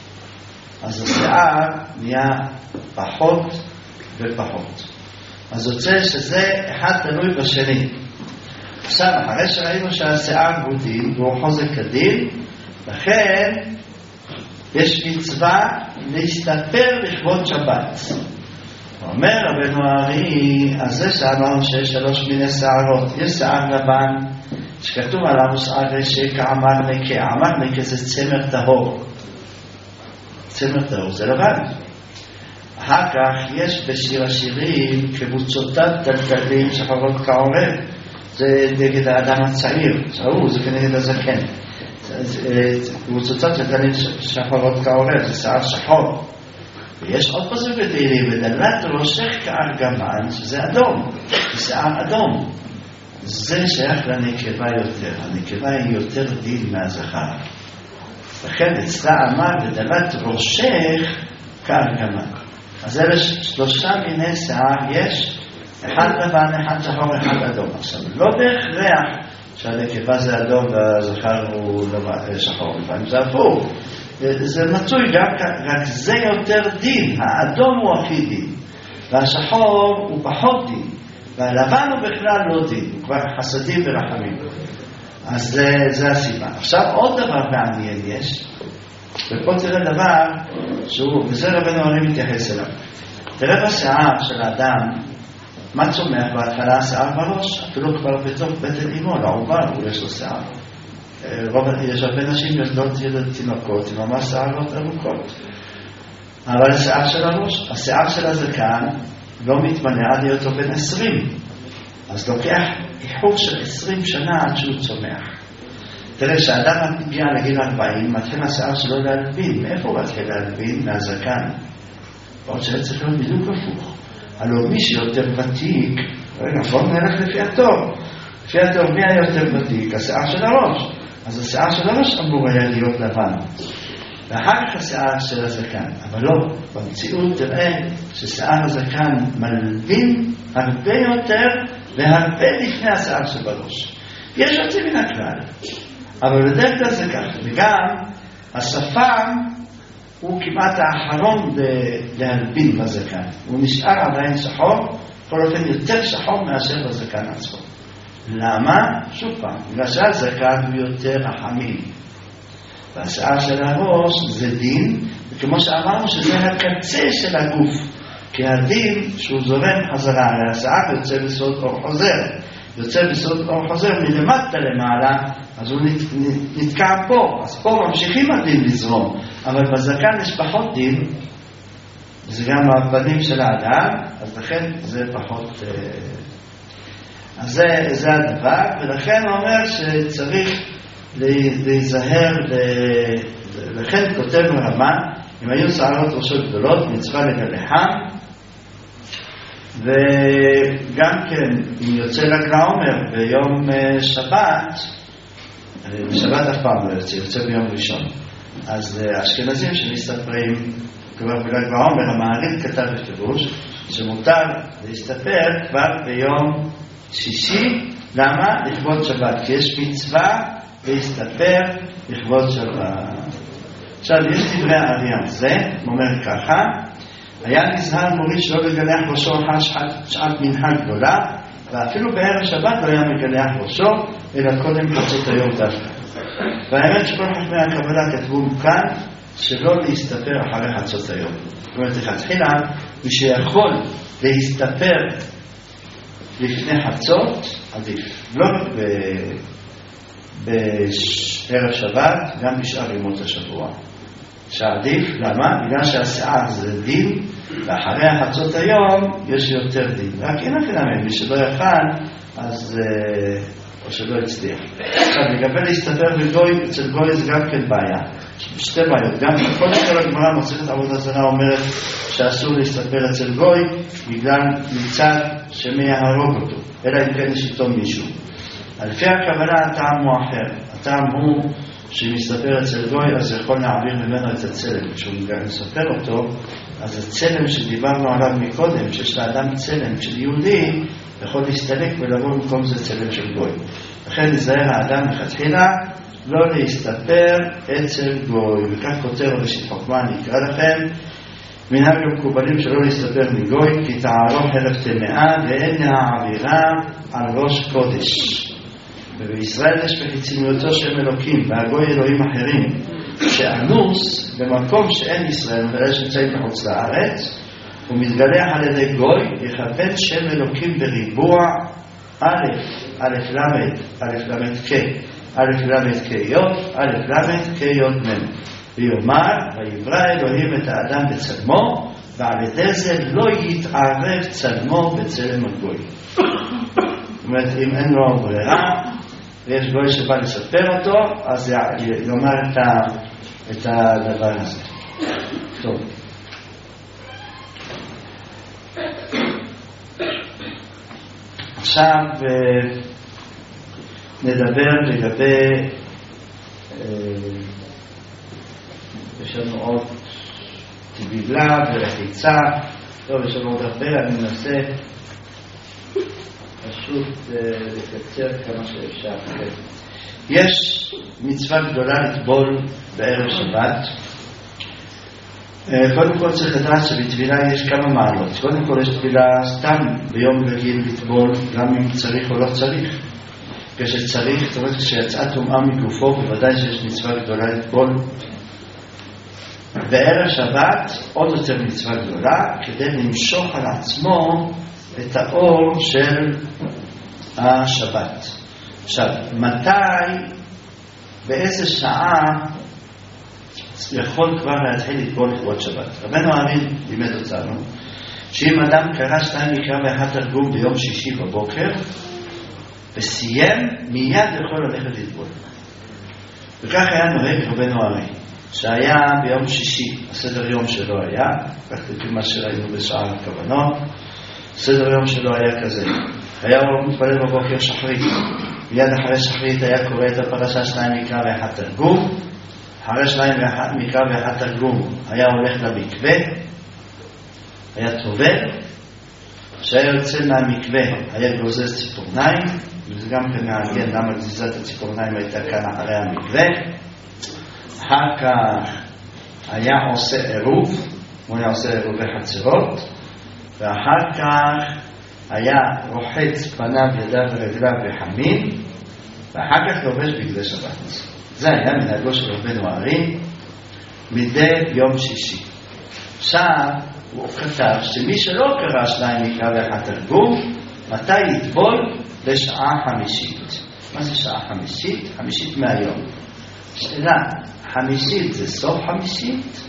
אז השיער נהיה פחות ופחות. אז יוצא שזה אחד תלוי בשני. עכשיו, אחרי שראינו שהשיער הוא דין והוא חוזק כדין, לכן יש מצווה להסתפר לכבוד שבת. אומר רבנו הארי, אז זה שאמרנו שיש 3 מיני שערות. יש שיער לבן שכתוב עליו שיער רשק, עמר נקה. עמר נקה זה צמר טהור. צמר טהור זה לבן. אחר כך יש בשיר השירים קבוצותיו טלטלים שחורות כעורב. זה נגד האדם הצעיר, זה כנגד הזקן. קבוצותיו טלטלים שחורות כעורב, זה שיער שחור. ויש עוד פסוק בתהילים, ודלת ראשך כארגמן, שזה אדום, זה שיער אדום. זה שייך לנקבה יותר, הנקבה היא יותר דין מהזכר. לכן אצלה אמר, ודלת ראשך כארגמן. אז אלה 3 מיני שיער יש, אחד לבן, אחד שחור, אחד אדום. עכשיו, לא בהכרח שהנקבה זה אדום והזכר הוא שחור, לפעמים זה הפוך. זה מצוי רק זה יותר דין, האדום הוא הכי דין, והשחור הוא פחות דין, והלבן הוא בכלל לא דין, הוא כבר חסדים ורחמים. אז זה הסיבה. עכשיו עוד דבר מעניין יש, ופה תראה דבר שהוא, וזה רבנו הארי מתייחס אליו. תראה בשיער של האדם, מה צומח בהתחלה? השיער בראש, אפילו כבר בתוך בטן אמו, לעובר, יש לו שיער. יש הרבה נשים יולדות תינוקות עם ממש שערות ארוכות, אבל השיער של הראש, השיער של הזקן לא מתמלא עד היותו בן 20, אז לוקח איחור של 20 שנה עד שהוא צומח. תראה, כשאדם מגיע לגיל 40 מתחיל השיער שלו להלבין. מאיפה הוא מתחיל להלבין? מהזקן. עוד שצריך להיות בדיוק הפוך. הלוא מי שיותר ותיק, נכון, נלך לפי התור, לפי התור מי היה יותר ותיק? השיער של הראש. אז השיער של הראש אמור היה להיות לבן, ואחר כך השיער של הזקן. אבל לא, במציאות תראה ששיער הזקן מלבין הרבה יותר והרבה לפני השיער של בראש. יש יוצאים מן הכלל, אבל בדרך כלל זה כך. וגם השפם הוא כמעט האחרון להלבין בזקן, הוא נשאר עדיין שחור, כל אופן יותר שחור מאשר בזקן עצמו. למה? שוב פעם, בגלל שהזקן הוא יותר רחמים, והשיער של הראש זה דין, וכמו שאמרנו שזה הקצה של הגוף, כי הדין שהוא זורם חזרה, השיער יוצא בסוד אור חוזר, יוצא בסוד אור חוזר מלמטה למעלה, אז הוא נתקע פה, אז פה ממשיכים הדין לזרום, אבל בזקן יש פחות דין, זה גם הפנים של האדם, אז לכן זה פחות... אז זה הדבר, ולכן הוא אומר שצריך להיזהר, לכן כותב הרמב"ם, אם היו שערות ראשו גדולות, מצווה לגלחם, וגם כן, אם יוצא רגל העומר ביום שבת, בשבת אף פעם לא יוצא ביום ראשון, אז אשכנזים שמסתפרים, כבר ברגל העומר, המעריד כתב בפירוש, שמותר להסתפר כבר ביום שישי. למה? לכבוד שבת, כי יש מצווה להסתפר לכבוד שבת. עכשיו יש דברי הארי על זה, אומר ככה, היה נזהר מוריש שלא לגלח ראשו אחר שעת מנהג גדולה, ואפילו בערב שבת לא היה מגלח ראשו, אלא קודם חצות היום דווקא. והאמת שכל חכמי הקבלה כתבו כאן שלא להסתפר אחרי חצות היום. זאת אומרת, לכתחילה, מי שיכול להסתפר לפני חצות, עדיף. לא בערב שבת, גם בשאר ימות השבוע. שעדיף, למה? בגלל שהשיער זה דין, ואחרי החצות היום יש יותר דין. רק אין הכנמי, מי שלא יכל, אז או שלא הצליח. עכשיו, לגבי להסתפר בגוי, אצל גוי זה גם כן בעיה. שתי בעיות. גם קודם כל הגמרא מסכת עבודה זרה אומרת שאסור להסתפר אצל גוי, בגלל מצד שמי יהרוג אותו. אלא אם כן יש איתו מישהו. לפי הקבלה הטעם הוא אחר. הטעם הוא שאם מסתפר אצל גוי, אז יכול להעביר ממנו את הצלם. כשהוא מספר אותו, אז הצלם שדיברנו עליו מקודם, שיש לאדם צלם של יהודי, יכול להסתלק ולבוא במקום זה צלם של גוי. לכן נזהר האדם לכתחילה, לא להסתפר אצל גוי. וכך כותב ראשית חוכמה, אני אקרא לכם, מנהג המקובלים שלא להסתפר מגוי, כי תערוך הרף טמאה ואין להעבירה על ראש קודש. ובישראל יש בחיצוניותו שם אלוקים, והגוי אלוהים אחרים, שאנוס במקום שאין ישראל, ואלה שנמצאים בחוץ לארץ, הוא מתגלח על ידי גוי, יכבד שם אלוקים בריבוע א', א' למד, א' למד כ', א' למד כ' י', א' למד כ' י' מ'. ויאמר, ויברא אלוהים את האדם בצלמו, ועל ידי זה לא יתערב צלמו בצלם הגוי. זאת אומרת, אם אין לו ברירה, ויש גוי שבא לספר אותו, אז יאמר את הדבר הזה. טוב. עכשיו נדבר לגבי, יש לנו עוד תבילה ורחיצה. טוב, יש לנו עוד הרבה, אני מנסה פשוט לקצר כמה שאפשר. יש מצווה גדולה לטבול בערב שבת. קודם כל צריך לדעת שבטבילה יש כמה מעלות. קודם כל יש טבילה סתם ביום רגיל לטבול, גם אם צריך או לא צריך. כשצריך, זאת אומרת כשיצאה טומאה מגופו, בוודאי שיש מצווה גדולה לטבול. בערב שבת עוד יותר מצווה גדולה, כדי למשוך על עצמו את האור של השבת. עכשיו, מתי, באיזה שעה יכול כבר להתחיל לטבול לכבוד שבת? רבנו הרא"ל לימד אותנו שאם אדם קרא 2 מקרא ואחד תרגום ביום שישי בבוקר וסיים, מיד יכול ללכת לטבול. וכך היה נוהג רבנו הרא"ל, שהיה ביום שישי, הסדר יום שלו היה, כך לפי מה שראינו בשאר הכוונות, הסדר יום שלו היה כזה, היה הוא מתפלל בבוקר שחרית, מיד אחרי שחרית היה קורא את הפרשה 2 מקרא ואחד תרגום, אחרי 2 מקרא ואחד תרגום היה הולך למקווה, היה טובל, כשהיה יוצא מהמקווה היה גוזז ציפורניים, וזה גם כן מעניין למה גזיזת הציפורניים הייתה כאן אחרי המקווה. אחר כך היה עושה עירוב, הוא היה עושה עירובי חצרות, ואחר כך היה רוחץ פניו, ידיו ורגליו בחמין, ואחר כך לובש בגדי שבת. זה היה מנהגו של רבנו הרא"ל מדי יום שישי. עכשיו הוא כתב שמי שלא קרא 2 מקרא ואחד תרגום, מתי יטבול? בשעה חמישית. מה זה שעה חמישית? חמישית מהיום. שאלה, חמישית זה סוף חמישית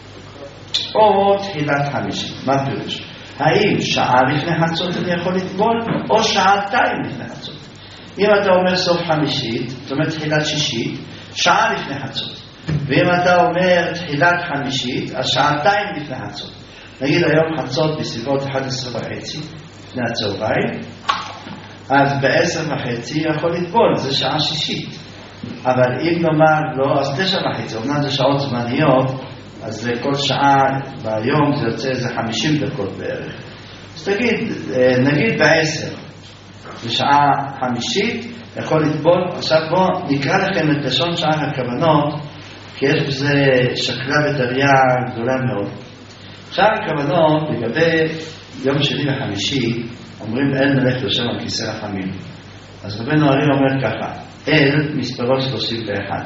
או תחילת חמישית? מה פירוש? האם שעה לפני חצות אני יכול לטבול או שעתיים לפני חצות? אם אתה אומר סוף חמישית, זאת אומרת תחילת שישית, שעה לפני חצות. ואם אתה אומר תחילת חמישית, אז שעתיים לפני חצות. נגיד היום חצות בסביבות 11:30 לפני הצהריים, אז ב10:30 יכול לטבול, זה שעה שישית. אבל אם נאמר לא, אז 9:30, אומנם זה שעות זמניות, אז כל שעה ביום זה יוצא איזה 50 דקות בערך. אז נגיד ב10, בשעה חמישית, יכול לטבול. עכשיו בואו נקרא לכם את לשון שאר הכוונות, כי יש בזה שקלה וטריה גדולה מאוד. שאר הכוונות לגבי יום שני וחמישי, אומרים אל מלך יושב על כיסא רחמים. אז רבנו הרא"ל אומר ככה, אל מספרו 31.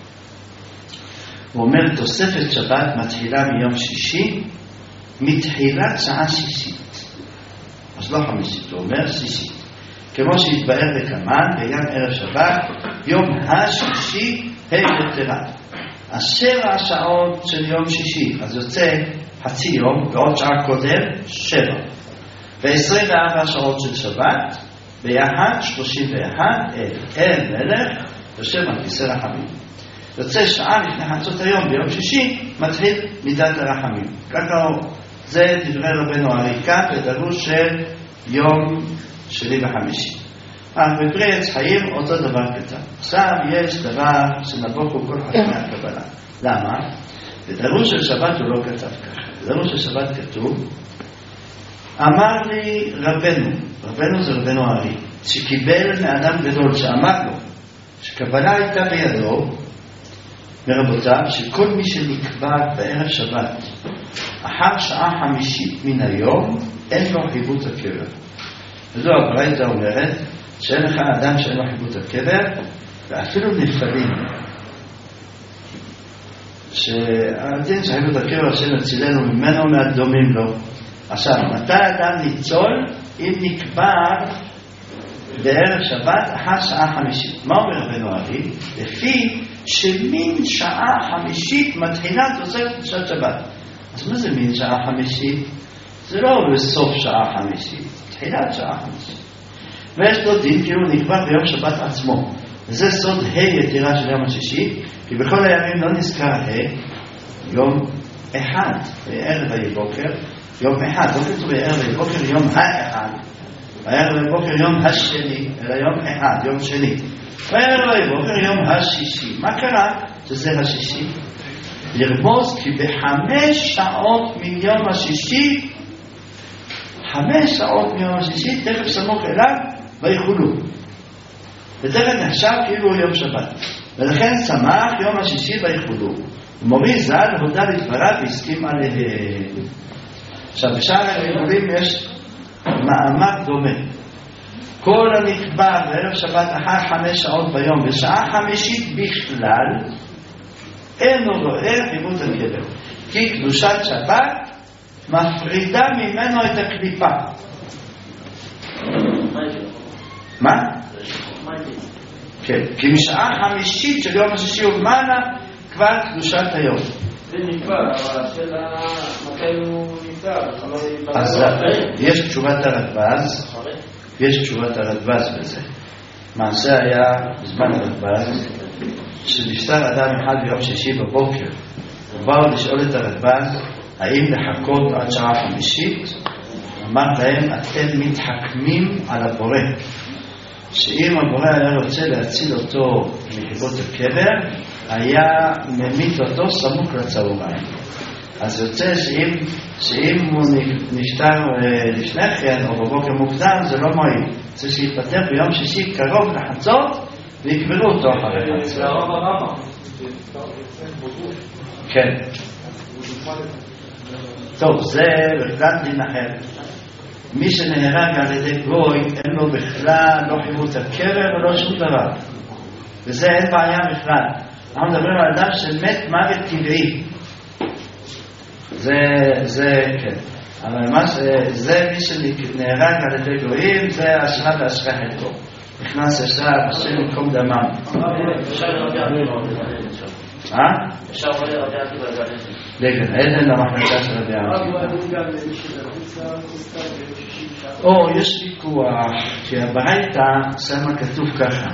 הוא אומר תוספת שבת מתחילה מיום שישי, מתחילת שעה שישית. אז לא חמישית, הוא אומר שישית. כמו שהתבאר בקמן, ביום ערב שבת, יום השישי היתרה. 7 שעות של יום שישי, אז יוצא חצי יום, ועוד שעה קודם, 7. ו24 שעות של שבת, ביחד 31, אל מלך, יושב על כיסא רחמים. יוצא שעה לפני חצות היום, ביום שישי, מתחיל מידת הרחמים. ככה זה דברי רבנו הרא"ל כאן, בדרוש של יום שני וחמישי. בפרי עץ חיים אותו דבר כתב. עכשיו יש דבר שנבוכו כל חכמי הקבלה. למה? בדרוש של שבת הוא לא כתב ככה. בדרוש של שבת כתוב, אמר לי רבנו זה רבנו הארי, שקיבל מאדם גדול שאמר לו, שקבלה הייתה בידו, מרבותיו, שכל מי שנקבע בערב שבת, אחר שעה 5 מן היום, אין לו חיבוט הקבר. וזו הברייתא אומרת, שאין לך אדם שאין לו חיבוט הקבר, ואפילו נפלים. שהדין שחיבוט הקבר השם הצילנו ממנו מהדומים לו. עכשיו, מתי אדם ניצול אם נקבר בערב שבת אחר שעה 5? מה אומר רבנו הארי? לפי שמין שעה 5 מתחילה תוספת קדושת שבת. אז מה זה מין שעה 5? זה לא בסוף שעה 5, תחילת שעה 5. ויש לו דין כאילו נקבע ביום שבת עצמו. וזה סוד יתירה של יום השישי, כי בכל הימים לא נזכר יום אחד, בערב ובוקר, יום אחד, לא כתוב בערב ובוקר יום האחד, בערב ובוקר יום השני, אלא יום אחד, יום שני. בערב ובוקר יום השישי. מה קרה? שזה השישי. לרמוז כי ב5 שעות מיום השישי, 5 שעות מיום השישי, תכף סמוך אליו, ויחולו. ותכף נחשב כאילו יום שבת. ולכן שמח יום השישי ויחולו. ומורי ז"ל הודע לדבריו והסכים עליהם. עכשיו, בשאר הריבולים יש מאמר דומה. כל הנקבע בערב שבת אחר 5 שעות ביום, בשעה 5 בכלל, אינו רואה חיבוט הקבר. כי קדושת שבת מפרידה ממנו את הקליפה. מה? כן, כי משעה 5 של יום השישי ומעלה כבר קדושת היום. זה נקבע, אבל השאלה מתי הוא נקבע. אז יש תשובת הרדב"ז, יש תשובת הרדב"ז בזה. מעשה היה בזמן הרדב"ז, שנפטר אדם אחד ביום שישי בבוקר, ובאו לשאול את הרדב"ז האם לחכות עד שעה 5. אמר להם, אתם מתחכמים על הבורא, שאם הבורא היה רוצה להציל אותו מחיבות הקבר, היה ממית אותו סמוך לצהריים. אז יוצא שאם הוא נפטר לפני כן או בבוקר מוקדם, זה לא מועיל. זה שיפטר ביום שישי קרוב לחצות ויקבלו אותו אחרי חצות. כן. טוב, זה בכלל דין אחר. מי שנהרג על ידי גוי, אין לו בכלל לא חיבות הקבר ולא שום דבר. וזה אין בעיה בכלל. אנחנו מדברים על אדם שמת מוות טבעי. זה כן. אבל זה מי שנהרג על ידי גויים, זה אשרה ואשרה חלקו. נכנס ישר השם במקום דמם. אפשר רבי עקיבא לגבי. לגן, עדן למחלקה של רבי עקיבא. יש ויכוח, כי הברייתא שמה כתוב ככה.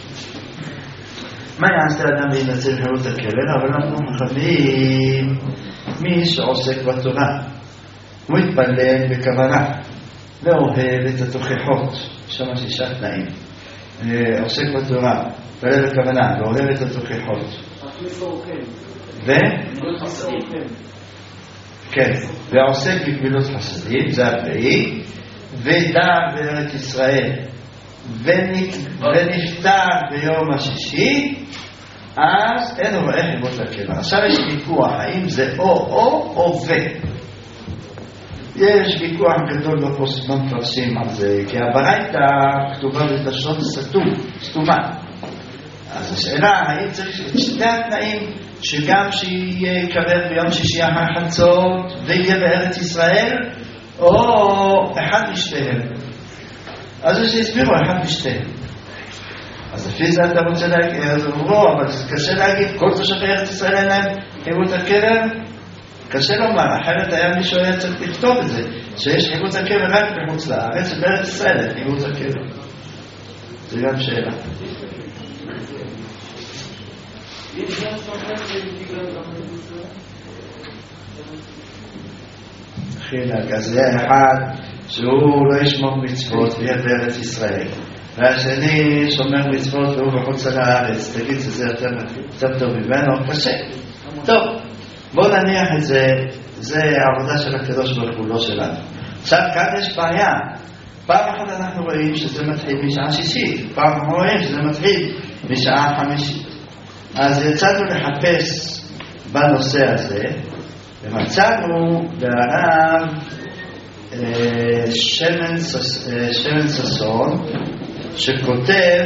מה יעשה אדם להינצל חירות הקבר? אבל אנחנו מכוונים מי שעוסק בתורה. הוא מתפלל בכוונה, ואוהב את התוכחות, שם 6 תנאים. עוסק בתורה, מתפלל בכוונה, ואוהב את התוכחות. כן, ועוסק בגמילות חסדים, זה הפעי, ודע בארץ ישראל, ונפטר ביום השישי, אז אין רואה חיבות לקבר. עכשיו יש ויכוח, האם זה או ו. יש ויכוח גדול במפרשים על זה, כי הברייתא כתובה בלשון סתומה. אז השאלה, האם צריך את שני התנאים, שגם שיקבר ביום שישי אחר חצות, ויהיה בארץ ישראל, או אחד משתיהם. אז יש שהסבירו אחד משתיהם. אז לפי זה אתה רוצה להגיד, אז אמרו, אבל קשה להגיד, כל תושבי ארץ ישראל אין להם חיבות הקבר? קשה לומר, אחרת היה מישהו היה צריך לכתוב את זה, שיש חיבות הקבר רק בחוץ לארץ, ובארץ ישראל אין חיבות הקבר. זה גם שאלה. חילק, אז זה אחד שהוא לא ישמור מצוות ויהיה בארץ ישראל, והשני שומר מצוות והוא בחוץ לארץ, תגיד שזה יותר טוב ממנו, קשה. טוב, בוא נניח את זה, זה העבודה של הקדוש ברוך הוא, לא שלנו. עכשיו כאן יש בעיה, פעם אחת אנחנו רואים שזה מתחיל משעה שישית, פעם אנחנו רואים שזה מתחיל משעה חמישית. אז יצאנו לחפש בנושא הזה, ומצאנו בערב שמן ששון שכותב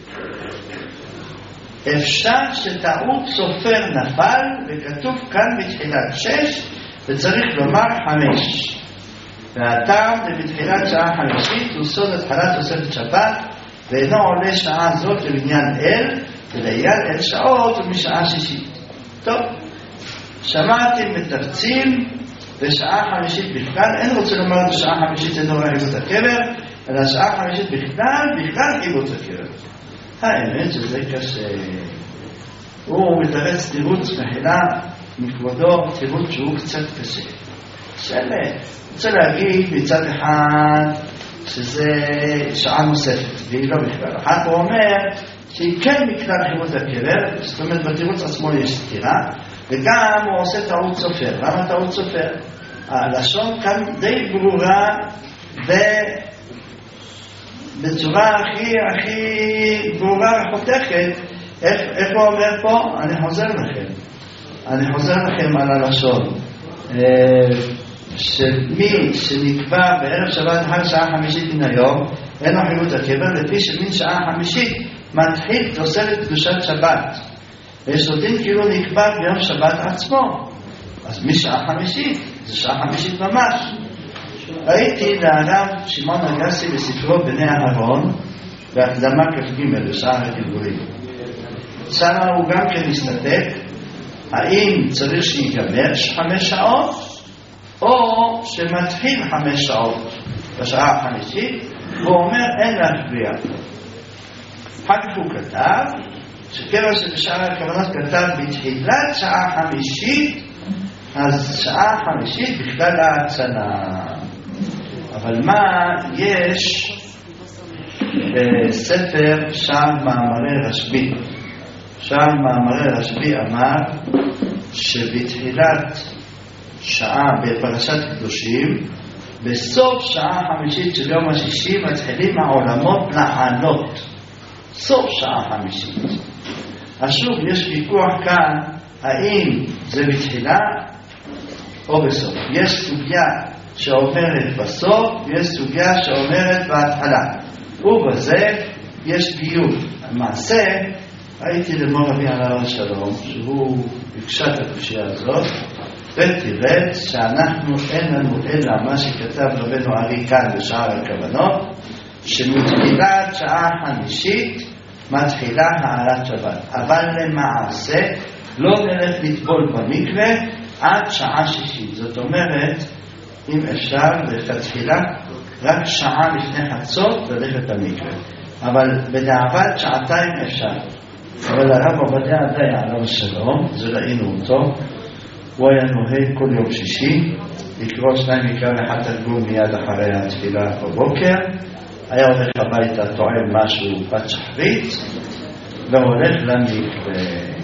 אפשר שטעות סופר נפל וכתוב כאן בתחילת 6 וצריך לומר 5 והטעם בתחילת שעה חמישית הוא סוד התחלת תוספת שבת ואינו עולה שעה זאת לבניין אל ולעיין אל שעות ומשעה שישית. טוב, שמעתי מתרצים בשעה חמישית בכלל, אין רוצה לומר בשעה חמישית אינו רואה חיבות הקבר, אלא שעה חמישית בכלל חיבות הקבר. האמת שזה קשה. הוא מתרץ תירוץ מחילה מכבודו, תירוץ שהוא קצת קשה. רוצה להגיד מצד אחד שזה שעה נוספת, והיא לא בכלל. אחת הוא אומר שהיא כן מכלל חיבות הקבר, זאת אומרת בתירוץ עצמו יש סתירה, וגם הוא עושה טעות סופר. למה טעות סופר? הלשון כאן די ברורה בצורה הכי ברורה וחותכת. איך הוא אומר פה? אני חוזר לכם על הלשון. שמי שנקבע בערב שבת אחר שעה חמישית מן היום, אין לו חיבות הקבר, לפי שמן שעה חמישית מתחיל תוספת קדושת שבת. ויסודין כאילו נקבע ביום שבת עצמו. אז משעה חמישית, זה שעה חמישית ממש. ראיתי להרב שמעון אגסי בספרו בני אהרון, בהקדמה כ"ג בשער הגלגולים. שמה הוא גם כן מסתתק, האם צריך שיגמר 5 שעות, או שמתחיל 5 שעות בשעה החמישית, והוא אומר אין להשביע. אחר כך הוא כתב, שכיוון שבשעה הכוונות כתב בתחילת שעה חמישית, אז שעה חמישית בכלל ההצנה. אבל מה יש בספר שער מאמרי רשב"י? שער מאמרי רשב"י אמר שבתחילת שעה בפרשת קדושים, בסוף שעה חמישית של יום השישי מתחילים העולמות לעלות. סוף שעה חמישית. אז שוב יש ויכוח כאן האם זה בתחילה או בסוף. יש סוגיה שאומרת בסוף ויש סוגיה שאומרת בהתחלה, ובזה יש דיון. המעשה, הייתי למור רבי עליו השלום שהוא ביקשה את הקושיה הזאת ותראה שאנחנו אין לנו אלא מה שכתב רבנו ארי כאן בשער הכוונות, שמתחילת שעה חמישית מתחילה העלת שבת, אבל למעשה לא נלך לטבול במקווה עד שעה שישית. זאת אומרת, אם אפשר בתחילה רק שעה לפני חצות ללכת למקווה, אבל בדיעבד 2 שעתיים אפשר. אבל הרב עובדיה עדיין עליו השלום, זה ראינו אותו, הוא היה נוהג כל יום שישי לקרוא 2 מקרא ואחד תרגום מיד אחרי התפילה בבוקר, היה הולך הביתה טועם משהו בת שחרית והולך למקווה.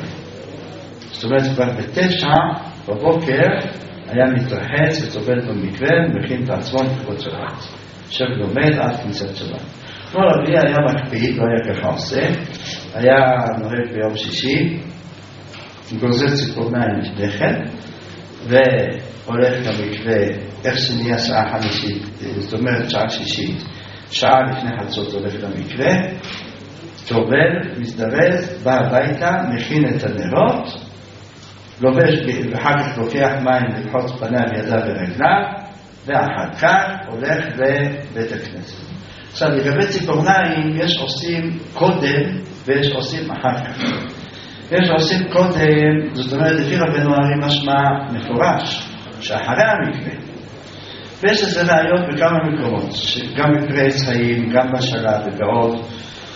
זאת אומרת כבר ב9 בבוקר היה מתרחץ וטובל במקווה ומכין את עצמו לכבוד שבת, עכשיו לומד עד כניסת שבת. כמו רבי היה מקפיד, לא היה ככה עושה, היה נוהג ביום שישי, גוזר ציפורניים לפני כן והולך למקווה איך שנהיה שעה חמישית, זאת אומרת שעה שישית, שעה לפני חצות הולך למקווה, טובל, מזדרז, בא הביתה, מכין את הנרות, לובש ואחר כך לוקח מים ללחוץ פניו, ידיו ורגליו, ואחר כך הולך לבית הכנסת. עכשיו לגבי ציפורניים יש עושים קודם ויש עושים אחר כך. יש עושים קודם, זאת אומרת לפי רבנו ארי משמע מפורש שאחרי המקווה. ויש לזה ראיות בכמה מקומות, גם בפרי חיים, גם בשלב ובעוד,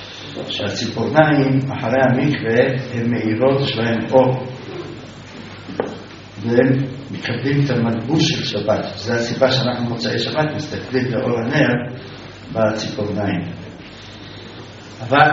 שהציפורניים אחרי המקווה הן מאירות שלהם אור, והם מקבלים את המלבוש של שבת. זו הסיבה שאנחנו מוצאי שבת מסתכלים לאור הנר בציפורניים. אבל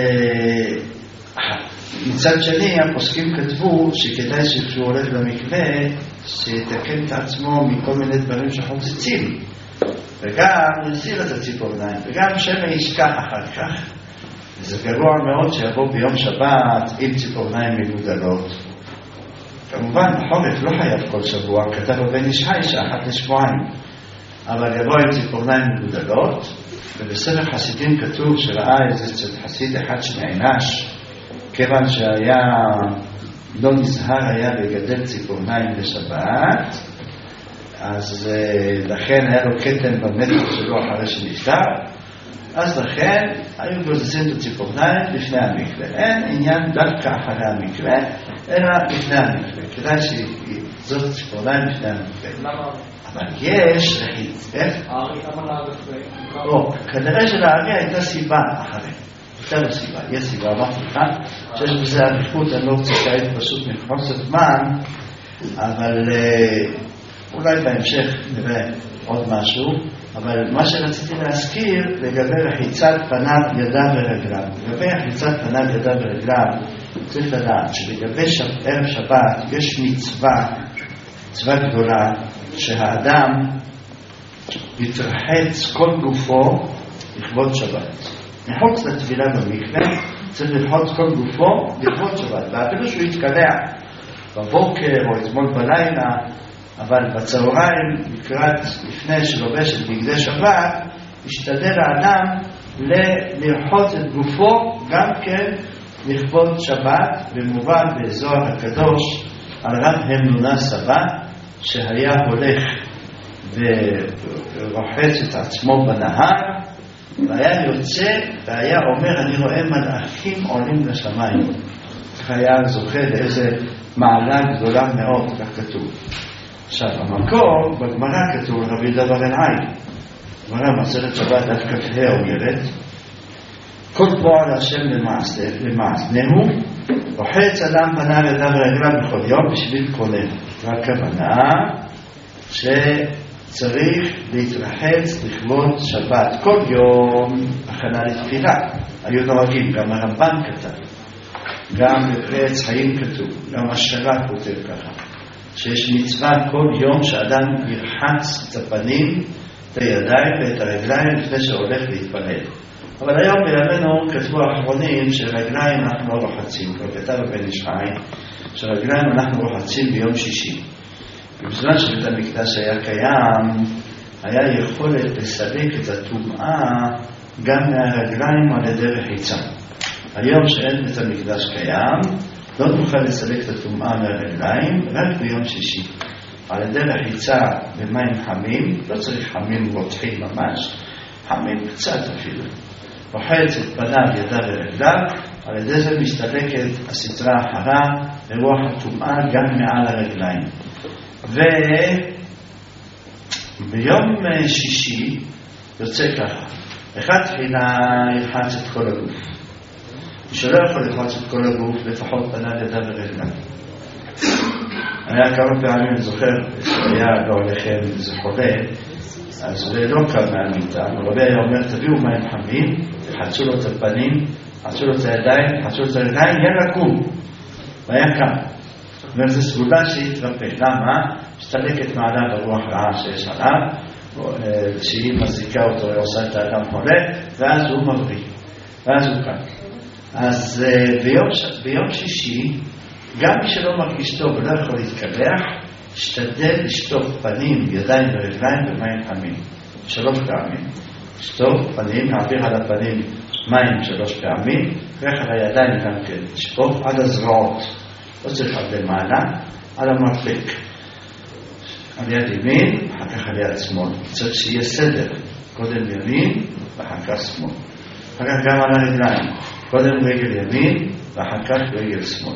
מצד שני הפוסקים כתבו שכדאי שכשהוא הולך למקווה שיתקן את עצמו מכל מיני דברים שחוצצים, וגם יסיר את הציפורניים, וגם שמא ישכח אחר כך. וזה גרוע מאוד שיבוא ביום שבת עם ציפורניים מגודלות. כמובן בחורף לא חייב כל שבוע, כתב הבן איש חי שאחת לשבועיים, אבל יבוא עם ציפורניים מגודלות. ובספר חסידים כתוב שראה איזה חסיד אחד שנענש כיוון שהיה לא נזהר היה לגדל ציפורניים בשבת, אז לכן היה לו קטן במתח שלו אחרי שנפטר, אז לכן היו גוזזים את הציפורניים לפני המקווה. אין עניין דווקא אחרי המקווה, אלא לפני המקווה. כדאי שזאת ציפורניים לפני המקווה. למה? אבל יש רחית. הארי, למה לארי? לא, כנראה שלארי הייתה סיבה אחרי. הייתה לו סיבה, יש סיבה, אמרתי לך, שיש בזה עריכות, אני לא רוצה כעת פשוט מחוסר זמן, אבל אולי בהמשך נראה עוד משהו, אבל מה שרציתי להזכיר לגבי רחיצת פניו, ידיו ורגליו. לגבי רחיצת פניו, ידיו ורגליו, צריך לדעת שלגבי ערב שבת יש מצווה גדולה, שהאדם יתרחץ כל גופו לכבוד שבת. מחוץ לטבילה במקווה צריך לרחוץ כל גופו לכבוד שבת, ואפילו שהוא יתקלח בבוקר או אתמול בלילה, אבל בצהריים לקראת לפני שלובש את בגדי שבת ישתדל האדם לרחוץ את גופו גם כן לכבוד שבת. במובן בזוהר הקדוש על רב המנונה סבא שהיה הולך ורוחץ את עצמו בנהר והיה יוצא והיה אומר אני רואה מלאכים עולים לשמיים. היה זוכה לאיזה מעלה גדולה מאוד, כך כתוב. עכשיו המקור בגמרא כתוב רבי דבר אלעי, גמרא מסכת שבת דף כ"ה אומרת כל פועל השם למעשנהו רוחץ אדם פניו ידיו ורגליו בכל יום בשביל כולל. והכוונה שצריך להתרחץ לכבוד שבת כל יום הכנה לתפילה. היו נוהגים, גם הרמב"ן כתב, גם בפרץ חיים כתוב, גם השרה כותב ככה, שיש מצווה כל יום שאדם ירחץ את הפנים, את הידיים ואת הרגליים לפני שהולך להתפלל. אבל היום בימינו כתבו האחרונים שרגליים אנחנו לא רוחצים, כבר כתב הבן איש חי שרגליים אנחנו רוחצים ביום שישי. ובזמן שבית המקדש היה קיים היה יכולת לסלק את הטומאה גם מהרגליים על ידי רחיצה. היום שאין בית המקדש קיים לא נוכל לסלק את הטומאה מהרגליים רק ביום שישי על ידי רחיצה במים חמים, לא צריך חמים רותחים ממש, חמים קצת אפילו. רוחץ את פניו, ידיו ורגליו, על ידי זה מסתלקת הסתרה החרה לרוח הטומאה גם מעל הרגליים. וביום שישי יוצא ככה, אחד תחילה ירחץ את כל הגוף, שלא יכול לרחוץ את כל הגוף, לפחות פניו, ידיו ורגליו. היה כמה פעמים, אני זוכר, היה לא הולכם, זה חולה, אז זה לא קם מהמיטה, הרבי היה אומר, תביאו מים חמים, תחצו לו את הפנים, תחצו לו את הידיים, תחצו לו את הידיים, יאללה קום. והיה קם. וזה סגולה שהתרפא. למה? משתלקת מעלה ברוח רעה שיש עליו, שהיא מזיקה אותו, עושה את האדם חולה, ואז הוא מבריא. ואז הוא קם. אז ביום שישי, גם מי שלא מרגיש טוב ולא יכול להתקלח, השתדל לשטוף פנים, ידיים ורגליים במים חמים. 3 פעמים. לשטוף פנים, להעביר על הפנים מים 3 פעמים, ואיך על הידיים גם כן. לשפוך עד הזרועות. לא צריך עד למעלה, על המרפק. על יד ימין, אחר כך על יד שמאל. צריך שיהיה סדר. קודם ימין, ואחר כך שמאל. אחר כך גם על הרגליים. קודם רגל ימין, ואחר כך רגל שמאל.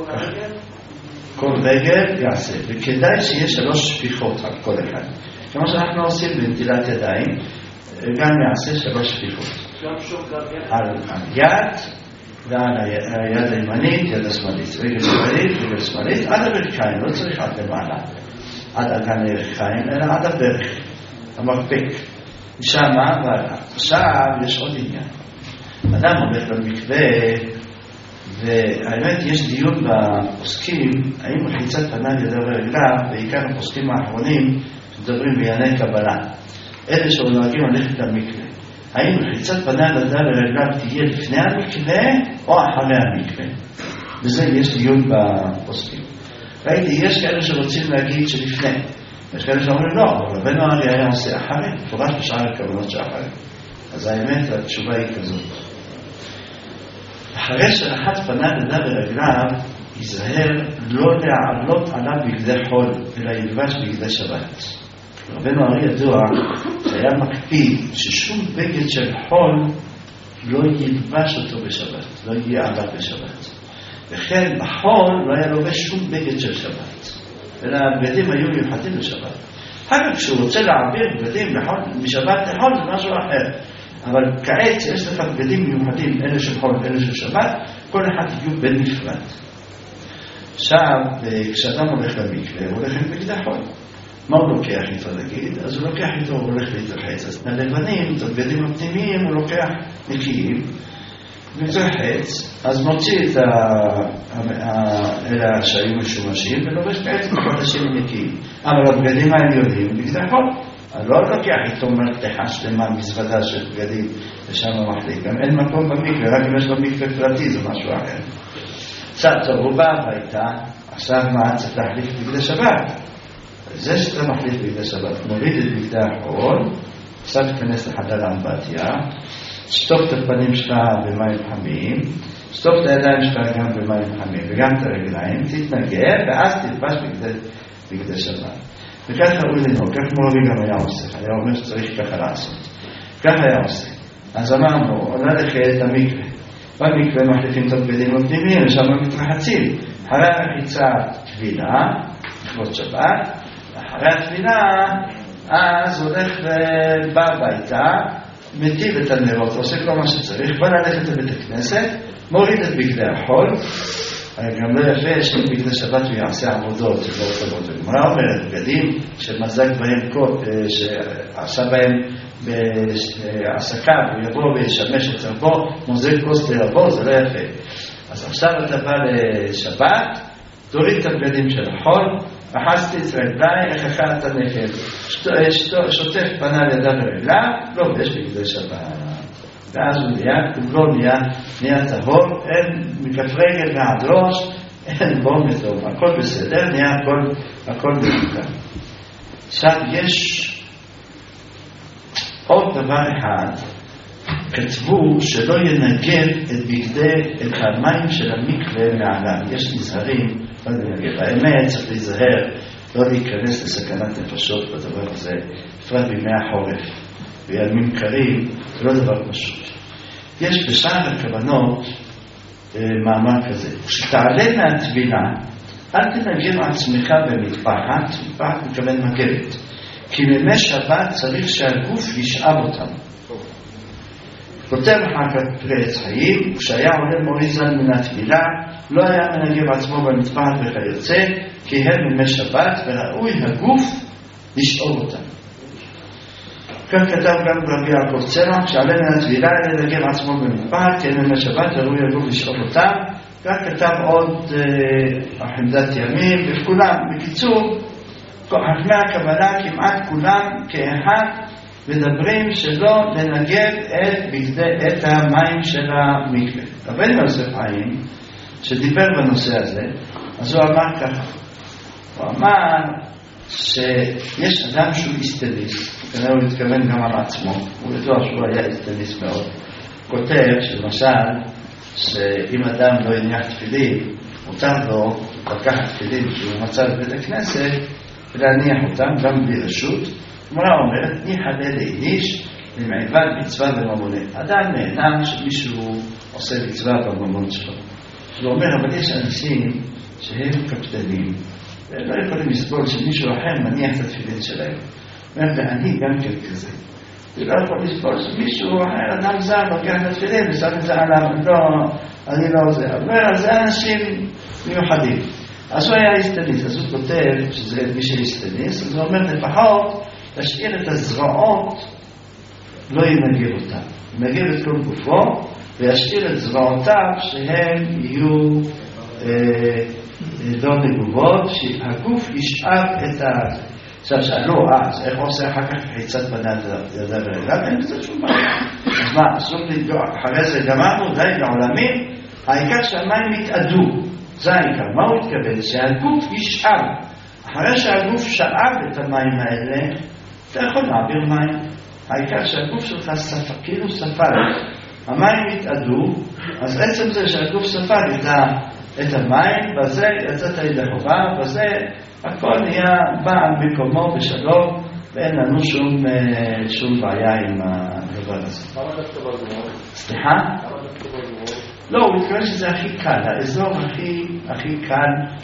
כל רגל יעשה, וכדאי שיהיה 3 שפיכות על כל אחד. כמו שאנחנו עושים בנטילת ידיים, גם יעשה 3 שפיכות. על יד, ועל היד הימנית, יד השמאלית. רגל ימנית, רגל שמאלית, עד הברכיים, לא צריך עד למעלה. עד אגן הירכיים, אלא עד הברך, המרפק. שמה, ועכשיו יש עוד עניין. אדם הולך למקווה, והאמת יש דיון בפוסקים, האם רחיצת פניו ידיו ורגליו, בעיקר הפוסקים האחרונים מדברים בענייני קבלה. אלה שנוהגים ללכת למקווה. האם רחיצת פניו ידיו ורגליו תהיה לפני המקווה או אחרי המקווה? וזה יש דיון בפוסקים. ראיתי, יש כאלה שרוצים להגיד שלפני. יש כאלה שאומרים לא, אבל רבנו אריה היה עושה אחרי, פורש בשאר הכוונות שאחרי. אז האמת, התשובה היא כזאת. אחרי שרחץ פניו ידיו ורגליו, ייזהר לא להעלות עליו בגדי חול, אלא ילבש בגדי שבת. רבנו אריה ידוע שהיה מקפיד ששום בגד של חול לא ילבש אותו בשבת, לא יהיה עליו בשבת. וכן בחול לא היה לובש שום בגד של שבת, אלא הבגדים היו מיוחדים לשבת. אחר כשהוא רוצה להעביר בגדים משבת לחול זה משהו אחר. אבל כעת יש לך בגדים מיוחדים, אלה של חול, אלה של שבת, כל אחד יהיו בנפרד. עכשיו, כשאדם הולך למקווה, הוא הולך עם בגדי חול. מה הוא לוקח איתו להגיד? אז הוא לוקח איתו, הוא הולך להתרחץ. אז הלבנים, את הבגדים הפנימיים, הוא לוקח נקיים, מתרחץ, אז מוציא את אלה שהיו משומשים, ולובש כעת חודשים נקיים. אבל הבגדים העליונים, בגדי חול. אז לא לוקח איתו מרתחה שלמה, מזוודה של בגדים, ושם מחליק. גם אין מקום במקווה, רק אם יש לו מקווה פרטי, זה משהו אחר. טוב, הוא בא הביתה, עכשיו מה צריך להחליף בגדי שבת? זה שאתה מחליף בגדי שבת, מוריד את בגדי החול, עכשיו תכנס לחדר האמבטיה, שטוף את הפנים שלך במים חמים, שטוף את הידיים שלך גם במים חמים, וגם את הרגליים, תתנגד, ואז תלבש בגדי שבת. וככה הוא לנהוג, כך מורי גם היה עושה, היה אומר שצריך ככה לעשות. ככה היה עושה. אז אמרנו, עולה לחייאת המקווה. במקווה מחליפים את הבגדים הפנימיים, ושם מתרחצים. אחרי הרחיצה טבילה, לכבוד שבת, ואחרי הטבילה, אז הולך ובא הביתה, מטיב את הנרות, עושה כל מה שצריך, בא ללכת לבית הכנסת, מוריד את בגדי החול, גם לא יפה שבגדי שבת הוא יעשה עבודות, שלא טובות. הגמרא אומרת, בגדים שמזג בהם קוד, שעשה בהם בעסקה, הוא יבוא וישמש את רבו, מוזג כוס לרבו, זה לא יפה. אז עכשיו אתה בא לשבת, תוריד את הבגדים של החול, רחצתי את רגליי, איך אכלת הנקל, שוטף פניו ידיו ורגליו, לובש בגדי שבת. ואז הוא כולו נהיה טהור, אין מכף רגל ועד ראש, אין בו מטוב, הכל בסדר, נהיה הכל בסדר. עכשיו יש עוד דבר אחד, כתבו שלא ינגב את המים של המקווה מעליו, יש נזהרים, לא לנגב, האמת צריך להיזהר, לא להיכנס לסכנת נפשות בדבר הזה, בפרט בימי החורף, בימים קרים, זה לא דבר פשוט. יש בשאר הכוונות מאמר כזה, כשתעלה מהטבילה, אל תנגב עצמך במטפחת, מטפחת מכוון מגבת, כי מימי שבת צריך שהגוף ישאב אותם. כותב אחר כך פרי עץ חיים, כשהיה עולה מוריזן מן הטבילה, לא היה מנגב עצמו במטפחת וכיוצא, כי הם מימי שבת, וראוי הגוף לשאוב אותם. כאן כתב גם רבי יעקב צרח, שעלה מן הטבילה לנגב עצמו במטפחת, כי הם מימי שבת, וראוי הגוף לשאוב אותם. כאן כתב עוד חמדת ימים, וכולם, בקיצור, חכמי הקבלה כמעט כולם כאחד, מדברים שלא לנגב את המים של המקווה. רבנו יוסף חיים, שדיבר בנושא הזה, אז הוא אמר ככה, הוא אמר שיש אדם שהוא איסטליסט, כנראה הוא מתכוון גם על עצמו, הוא ידוע שהוא היה איסטליסט מאוד, כותב שלמשל, שאם אדם לא יניח תפילין, מותר לו לקחת תפילין שהוא מצא בבית הכנסת, ולהניח אותם גם בלי רשות. כמובן אומרת, ניחא לאיניש למעיבד מצווה בממונה. אדם נהנה שמישהו עושה מצווה בממון שלו. הוא אומר, אבל יש אנשים שהם קפדנים, ולא יכולים לסבול שמישהו אחר מניח את התפילין שלהם. אומר, ואני גם כן כזה. ולא יכול לסבול שמישהו אחר, אדם זר, לוקח את התפילין ושם את זה עליו. לא, אני לא זה. אבל זה אנשים מיוחדים. אז הוא היה איסטניס, אז הוא כותב שזה מי שאיסטניס, אז הוא אומר לפחות להשאיר את הזרועות לא ינגב אותם. ינגב את כל גופו, וישאיר את זרועותיו שהם יהיו לא נגובות, שהגוף ישאב את ה... עכשיו שאלו, אז איך עושה אחר כך חיצת בנת ידה ורגליו? אין בזה שום בעיה. אז מה, אסור לדגוע, אחרי זה גמרנו, די לעולמים, העיקר שהמים יתאדו, זה העיקר. מה הוא התכוון? שהגוף ישאב. אחרי שהגוף שאב את המים האלה, אתה יכול להעביר מים. העיקר שהגוף שלך כאילו ספג. המים יתאדו, אז עצם זה שהגוף ספג את המים, בזה יצאת ידי חובה, בזה הכל נהיה בא במקומו בשלום, ואין לנו שום בעיה עם הדבר הזה. למה דווקא בגמור? סליחה? למה דווקא בגמור? לא, הוא מתכוון שזה הכי קל, האזור הכי קל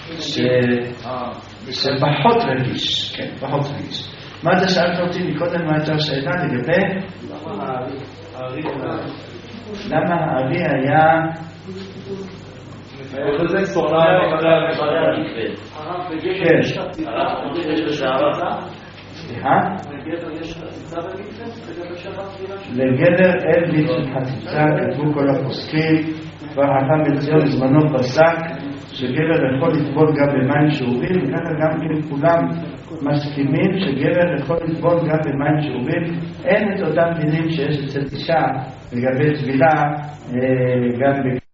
שפחות רגיש, כן, פחות רגיש. מה אתה שאלת אותי מקודם, מה הייתה השאלה לגבי? למה הארי היה... זה סורנה הרב בגדר יש בזה הרב? סליחה? לגדר יש חציצה במקווה? לגדר שבת? לגדר אין לי של חציצה, כתבו כל הפוסקים, כבר החכם בן ציון בזמנו פסק שגבר יכול לטבול גם במים שאובים, וככה גם כן כולם מסכימים שגבר יכול לטבול גם במים שאובים. אין את אותם דינים שיש אצל אישה לגבי טבילה גם